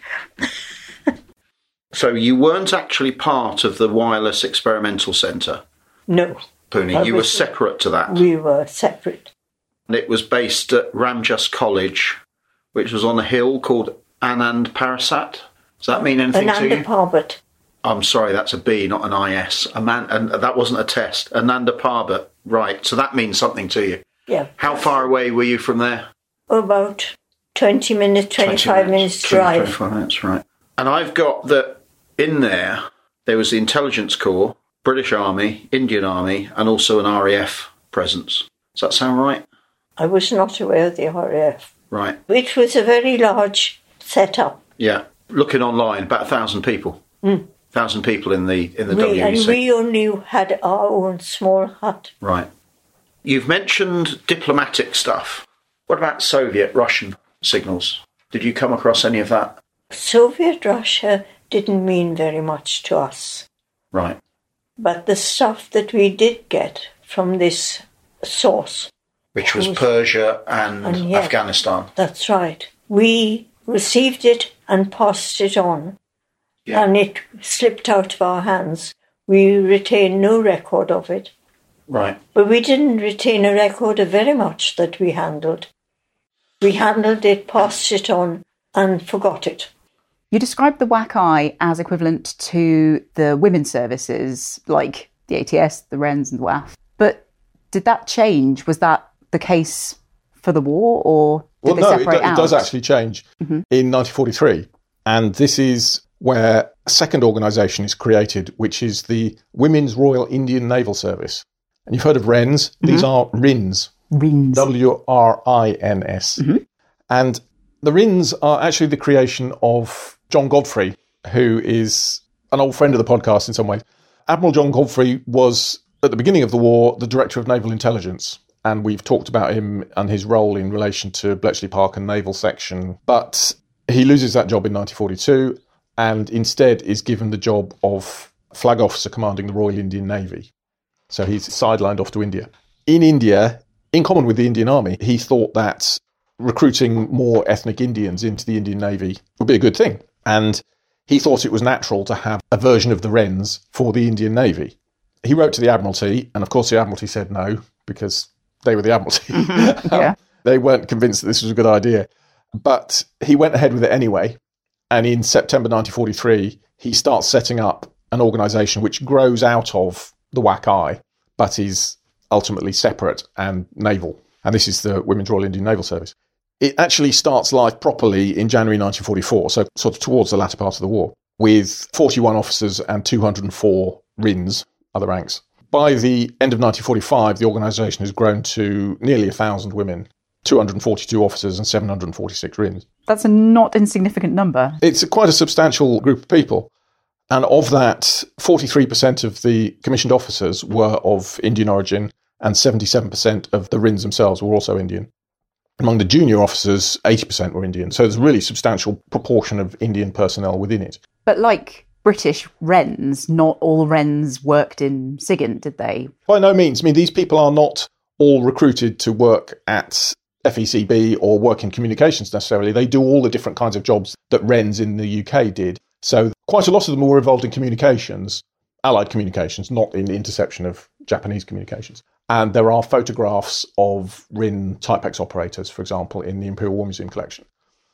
So you weren't actually part of the Wireless Experimental Centre? No. Puni, you were separate to that? We were separate. And it was based at Ramjas College, which was on a hill called Anand Parasat. Does that mean anything to you? Ananda Parbat. I'm sorry, that's a B, not an IS. And that wasn't a test. Ananda Parbat, right. So that means something to you. Yeah. How far away were you from there? About 20 minutes, 25 minutes drive. 25 minutes, right. And I've got that in there was the Intelligence Corps, British Army, Indian Army, and also an RAF presence. Does that sound right? I was not aware of the RAF. Right. Which was a very large setup. Yeah. Looking online, about 1,000 people. 1,000 people in the WEC. And we only had our own small hut. Right. You've mentioned diplomatic stuff. What about Soviet, Russian signals? Did you come across any of that? Soviet Russia didn't mean very much to us. Right. But the stuff that we did get from this source... Which was Persia and yeah, Afghanistan. That's right. We received it and passed it on. Yeah. And it slipped out of our hands. We retained no record of it. Right. But we didn't retain a record of very much that we handled. We handled it, passed it on, and forgot it. You described the WAC-I as equivalent to the women's services, like the ATS, the WRENS and the WAF. But did that change? Was that the case for the war, or did they separate out? It does actually change in 1943. And this is where a second organisation is created, which is the Women's Royal Indian Naval Service. And you've heard of WRENS. These are RINS. RINS. WRINS. And the RINS are actually the creation of John Godfrey, who is an old friend of the podcast in some ways. Admiral John Godfrey was, at the beginning of the war, the Director of Naval Intelligence. And we've talked about him and his role in relation to Bletchley Park and Naval Section. But he loses that job in 1942 and instead is given the job of Flag Officer commanding the Royal Indian Navy. So he's sidelined off to India. In India, in common with the Indian Army, he thought that recruiting more ethnic Indians into the Indian Navy would be a good thing. And he thought it was natural to have a version of the WRENS for the Indian Navy. He wrote to the Admiralty, and of course the Admiralty said no, because they were the Admiralty. Yeah. They weren't convinced that this was a good idea. But he went ahead with it anyway. And in September 1943, he starts setting up an organisation which grows out of the WAC-I, but is ultimately separate and naval. And this is the Women's Royal Indian Naval Service. It actually starts life properly in January 1944, so sort of towards the latter part of the war, with 41 officers and 204 RINS, other ranks. By the end of 1945, the organisation has grown to nearly 1,000 women, 242 officers and 746 RINS. That's a not insignificant number. It's quite a substantial group of people. And of that, 43% of the commissioned officers were of Indian origin and 77% of the RINS themselves were also Indian. Among the junior officers, 80% were Indian. So there's a really substantial proportion of Indian personnel within it. But like British Wrens, not all Wrens worked in SIGINT, did they? By no means. I mean, these people are not all recruited to work at FECB or work in communications necessarily. They do all the different kinds of jobs that Wrens in the UK did. So quite a lot of them were involved in communications, Allied communications, not in the interception of Japanese communications. And there are photographs of RIN Typex operators, for example, in the Imperial War Museum collection.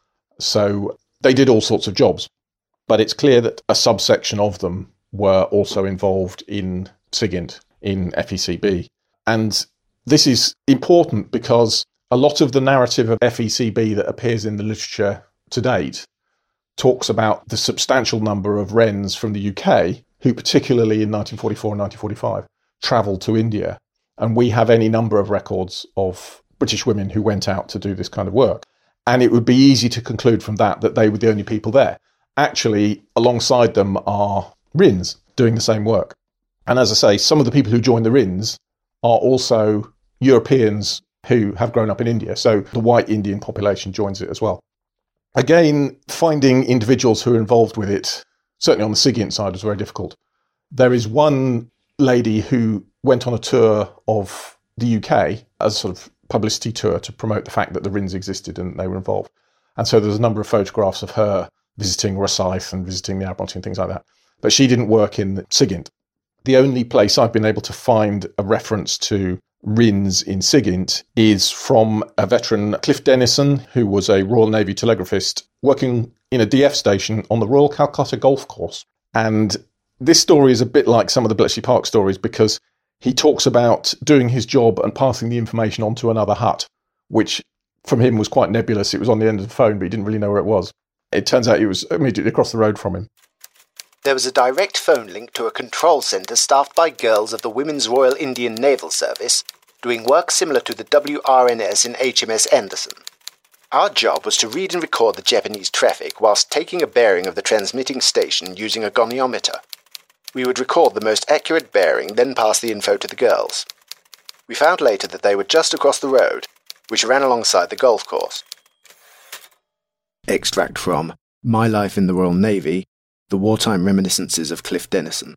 So they did all sorts of jobs. But it's clear that a subsection of them were also involved in SIGINT, in FECB. And this is important because a lot of the narrative of FECB that appears in the literature to date talks about the substantial number of Wrens from the UK who, particularly in 1944 and 1945, travelled to India. And we have any number of records of British women who went out to do this kind of work. And it would be easy to conclude from that that they were the only people there. Actually, alongside them are RINs doing the same work. And as I say, some of the people who join the RINs are also Europeans who have grown up in India. So the white Indian population joins it as well. Again, finding individuals who are involved with it, certainly on the SIGINT side, was very difficult. There is one lady who went on a tour of the UK as a sort of publicity tour to promote the fact that the RINs existed and they were involved. And so there's a number of photographs of her visiting Rosyth and visiting the Admiralty and things like that. But she didn't work in SIGINT. The only place I've been able to find a reference to RINs in SIGINT is from a veteran, Cliff Dennison, who was a Royal Navy telegraphist working in a DF station on the Royal Calcutta Golf Course. And this story is a bit like some of the Bletchley Park stories because he talks about doing his job and passing the information on to another hut, which from him was quite nebulous. It was on the end of the phone, but he didn't really know where it was. It turns out it was immediately across the road from him. There was a direct phone link to a control centre staffed by girls of the Women's Royal Indian Naval Service, doing work similar to the WRNS in HMS Anderson. Our job was to read and record the Japanese traffic whilst taking a bearing of the transmitting station using a goniometer. We would record the most accurate bearing, then pass the info to the girls. We found later that they were just across the road, which ran alongside the golf course. Extract from My Life in the Royal Navy, The Wartime Reminiscences of Cliff Dennison.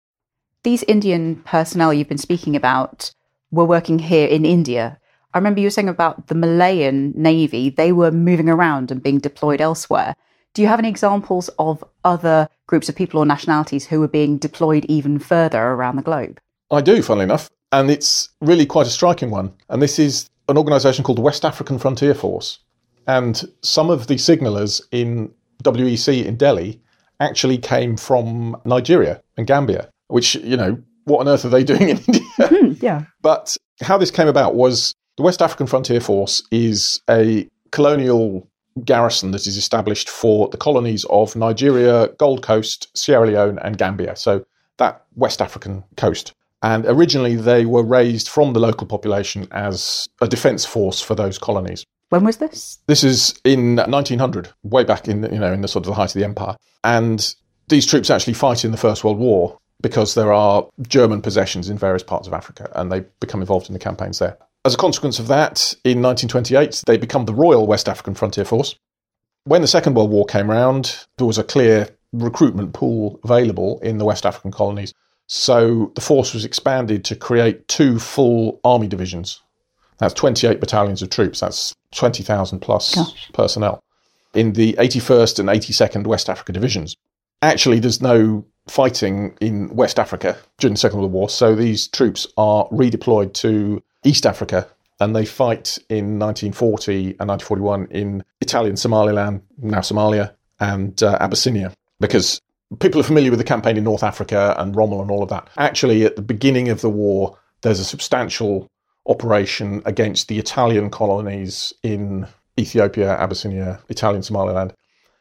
These Indian personnel you've been speaking about were working here in India. I remember you were saying about the Malayan Navy. They were moving around and being deployed elsewhere. Do you have any examples of other groups of people or nationalities who were being deployed even further around the globe? I do, funnily enough. And it's really quite a striking one. And this is an organisation called the West African Frontier Force. And some of the signallers in WEC in Delhi actually came from Nigeria and Gambia, which, you know, what on earth are they doing in India? Yeah. But how this came about was the West African Frontier Force is a colonial garrison that is established for the colonies of Nigeria, Gold Coast, Sierra Leone and Gambia. So that West African coast. And originally they were raised from the local population as a defence force for those colonies. When was this? This is in 1900, way back in the sort of the height of the empire. And these troops actually fight in the First World War because there are German possessions in various parts of Africa and they become involved in the campaigns there. As a consequence of that, in 1928, they become the Royal West African Frontier Force. When the Second World War came around, there was a clear recruitment pool available in the West African colonies. So the force was expanded to create 2 full army divisions. That's 28 battalions of troops. That's 20,000 plus personnel in the 81st and 82nd West Africa divisions. Actually, there's no fighting in West Africa during the Second World War, so these troops are redeployed to East Africa, and they fight in 1940 and 1941 in Italian Somaliland, now Somalia, and Abyssinia, because people are familiar with the campaign in North Africa and Rommel and all of that. Actually, at the beginning of the war, there's a substantial operation against the Italian colonies in Ethiopia, Abyssinia, Italian Somaliland.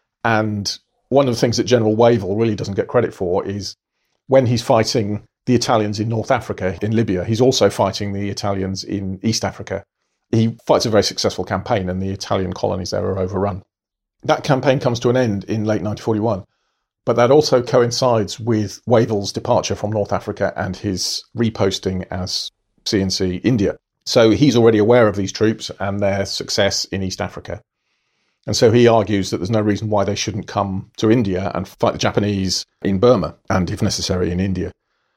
And one of the things that General Wavell really doesn't get credit for is when he's fighting the Italians in North Africa, in Libya, he's also fighting the Italians in East Africa. He fights a very successful campaign and the Italian colonies there are overrun. That campaign comes to an end in late 1941, but that also coincides with Wavell's departure from North Africa and his reposting as CNC India. So he's already aware of these troops and their success in East Africa. And so he argues that there's no reason why they shouldn't come to India and fight the Japanese in Burma and, if necessary, in India.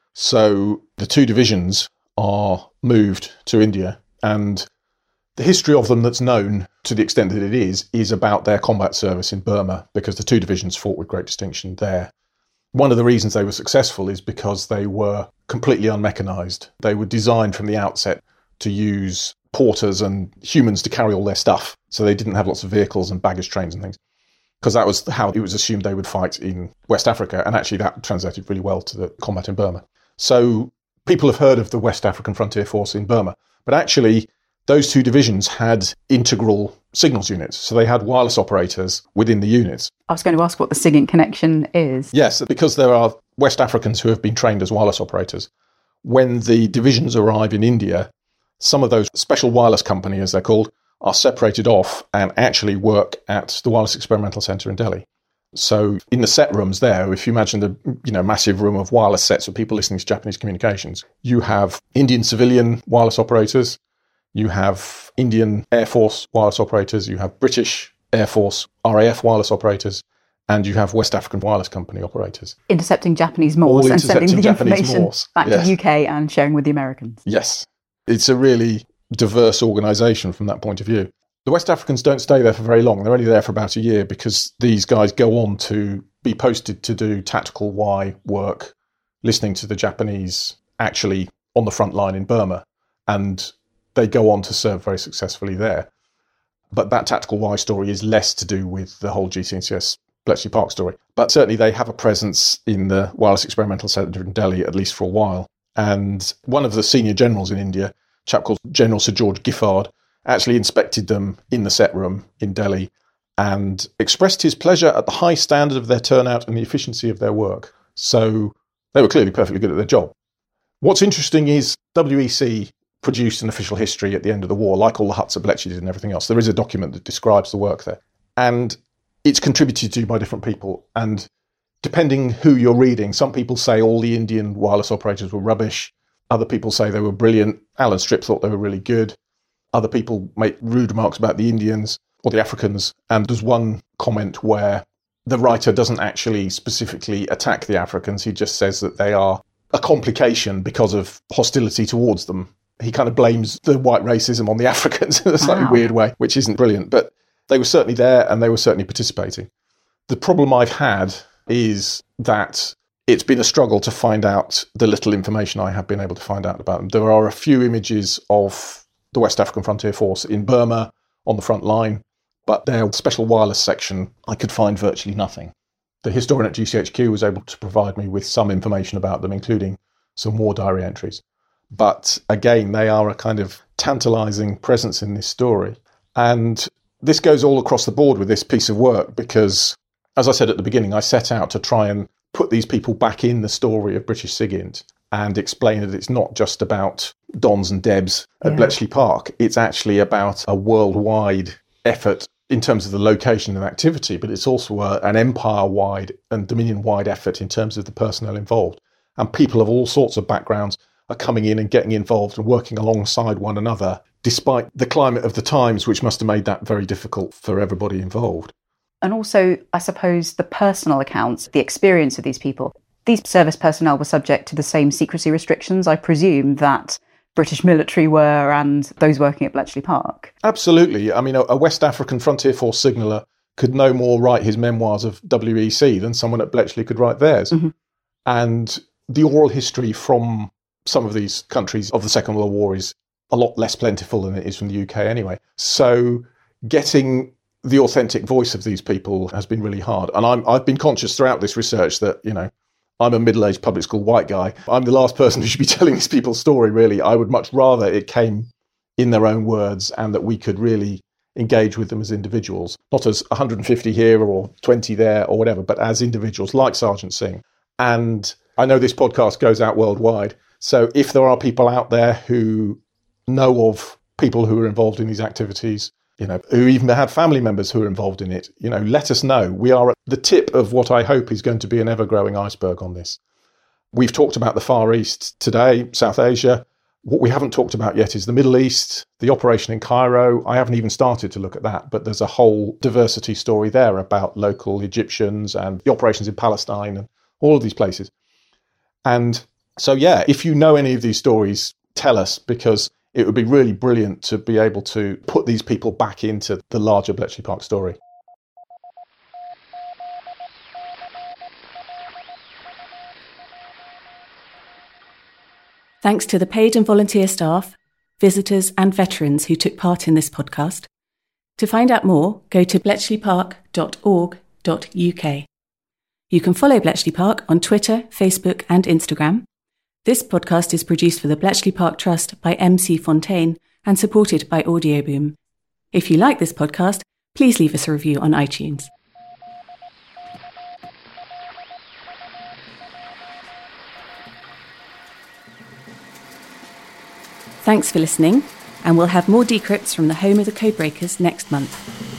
So the two divisions are moved to India, and the history of them that's known, to the extent that it is about their combat service in Burma, because the two divisions fought with great distinction there. One of the reasons they were successful is because they were completely unmechanised. They were designed from the outset to use porters and humans to carry all their stuff. So they didn't have lots of vehicles and baggage trains and things, because that was how it was assumed they would fight in West Africa. And actually that translated really well to the combat in Burma. So people have heard of the West African Frontier Force in Burma, but actually those two divisions had integral signals units. So they had wireless operators within the units. I was going to ask what the SIGINT connection is. Yes, because there are West Africans who have been trained as wireless operators. When the divisions arrive in India, some of those special wireless company, as they're called, are separated off and actually work at the Wireless Experimental Centre in Delhi. So in the set rooms there, if you imagine the massive room of wireless sets of people listening to Japanese communications, you have Indian civilian wireless operators, you have Indian Air Force wireless operators, you have British Air Force RAF wireless operators, and you have West African Wireless Company operators. Intercepting Japanese Morse and sending the information back to the UK and sharing with the Americans. Yes. It's a really diverse organisation from that point of view. The West Africans don't stay there for very long. They're only there for about a year because these guys go on to be posted to do tactical Y work, listening to the Japanese actually on the front line in Burma. And they go on to serve very successfully there. But that tactical Y story is less to do with the whole GC&CS Bletchley Park story. But certainly they have a presence in the Wireless Experimental Centre in Delhi, at least for a while. And one of the senior generals in India, a chap called General Sir George Giffard, actually inspected them in the set room in Delhi and expressed his pleasure at the high standard of their turnout and the efficiency of their work. So they were clearly perfectly good at their job. What's interesting is WEC produced an official history at the end of the war, like all the huts at Bletchley did and everything else. There is a document that describes the work there. And it's contributed to by different people. And depending who you're reading, some people say all the Indian wireless operators were rubbish. Other people say they were brilliant. Alan Stripp thought they were really good. Other people make rude remarks about the Indians or the Africans. And there's one comment where the writer doesn't actually specifically attack the Africans. He just says that they are a complication because of hostility towards them. He kind of blames the white racism on the Africans in a slightly weird way, which isn't brilliant. But they were certainly there and they were certainly participating. The problem I've had is that it's been a struggle to find out the little information I have been able to find out about them. There are a few images of the West African Frontier Force in Burma on the front line, but their special wireless section, I could find virtually nothing. The historian at GCHQ was able to provide me with some information about them, including some war diary entries. But again, they are a kind of tantalising presence in this story. And this goes all across the board with this piece of work because, as I said at the beginning, I set out to try and put these people back in the story of British SIGINT and explain that it's not just about Dons and Debs at Bletchley Park. It's actually about a worldwide effort in terms of the location and activity, but it's also an empire-wide and Dominion-wide effort in terms of the personnel involved. And people of all sorts of backgrounds are coming in and getting involved and working alongside one another, despite the climate of the times, which must have made that very difficult for everybody involved. And also, I suppose, the personal accounts, the experience of these people. These service personnel were subject to the same secrecy restrictions, I presume, that British military were and those working at Bletchley Park. Absolutely. I mean, a West African Frontier Force signaller could no more write his memoirs of WEC than someone at Bletchley could write theirs. Mm-hmm. And the oral history from some of these countries of the Second World War is a lot less plentiful than it is from the UK anyway. So getting the authentic voice of these people has been really hard. And I've been conscious throughout this research that, I'm a middle-aged public school white guy. I'm the last person who should be telling these people's story, really. I would much rather it came in their own words and that we could really engage with them as individuals, not as 150 here or 20 there or whatever, but as individuals like Sergeant Singh. And I know this podcast goes out worldwide. So if there are people out there who know of people who are involved in these activities, who even have family members who are involved in it, let us know. We are at the tip of what I hope is going to be an ever-growing iceberg on this. We've talked about the Far East today, South Asia. What we haven't talked about yet is the Middle East, the operation in Cairo. I haven't even started to look at that, but there's a whole diversity story there about local Egyptians and the operations in Palestine and all of these places. And so, yeah, if you know any of these stories, tell us, because it would be really brilliant to be able to put these people back into the larger Bletchley Park story. Thanks to the paid and volunteer staff, visitors and veterans who took part in this podcast. To find out more, go to bletchleypark.org.uk. You can follow Bletchley Park on Twitter, Facebook and Instagram. This podcast is produced for the Bletchley Park Trust by MC Fontaine and supported by Audioboom. If you like this podcast, please leave us a review on iTunes. Thanks for listening, and we'll have more decrypts from the home of the Codebreakers next month.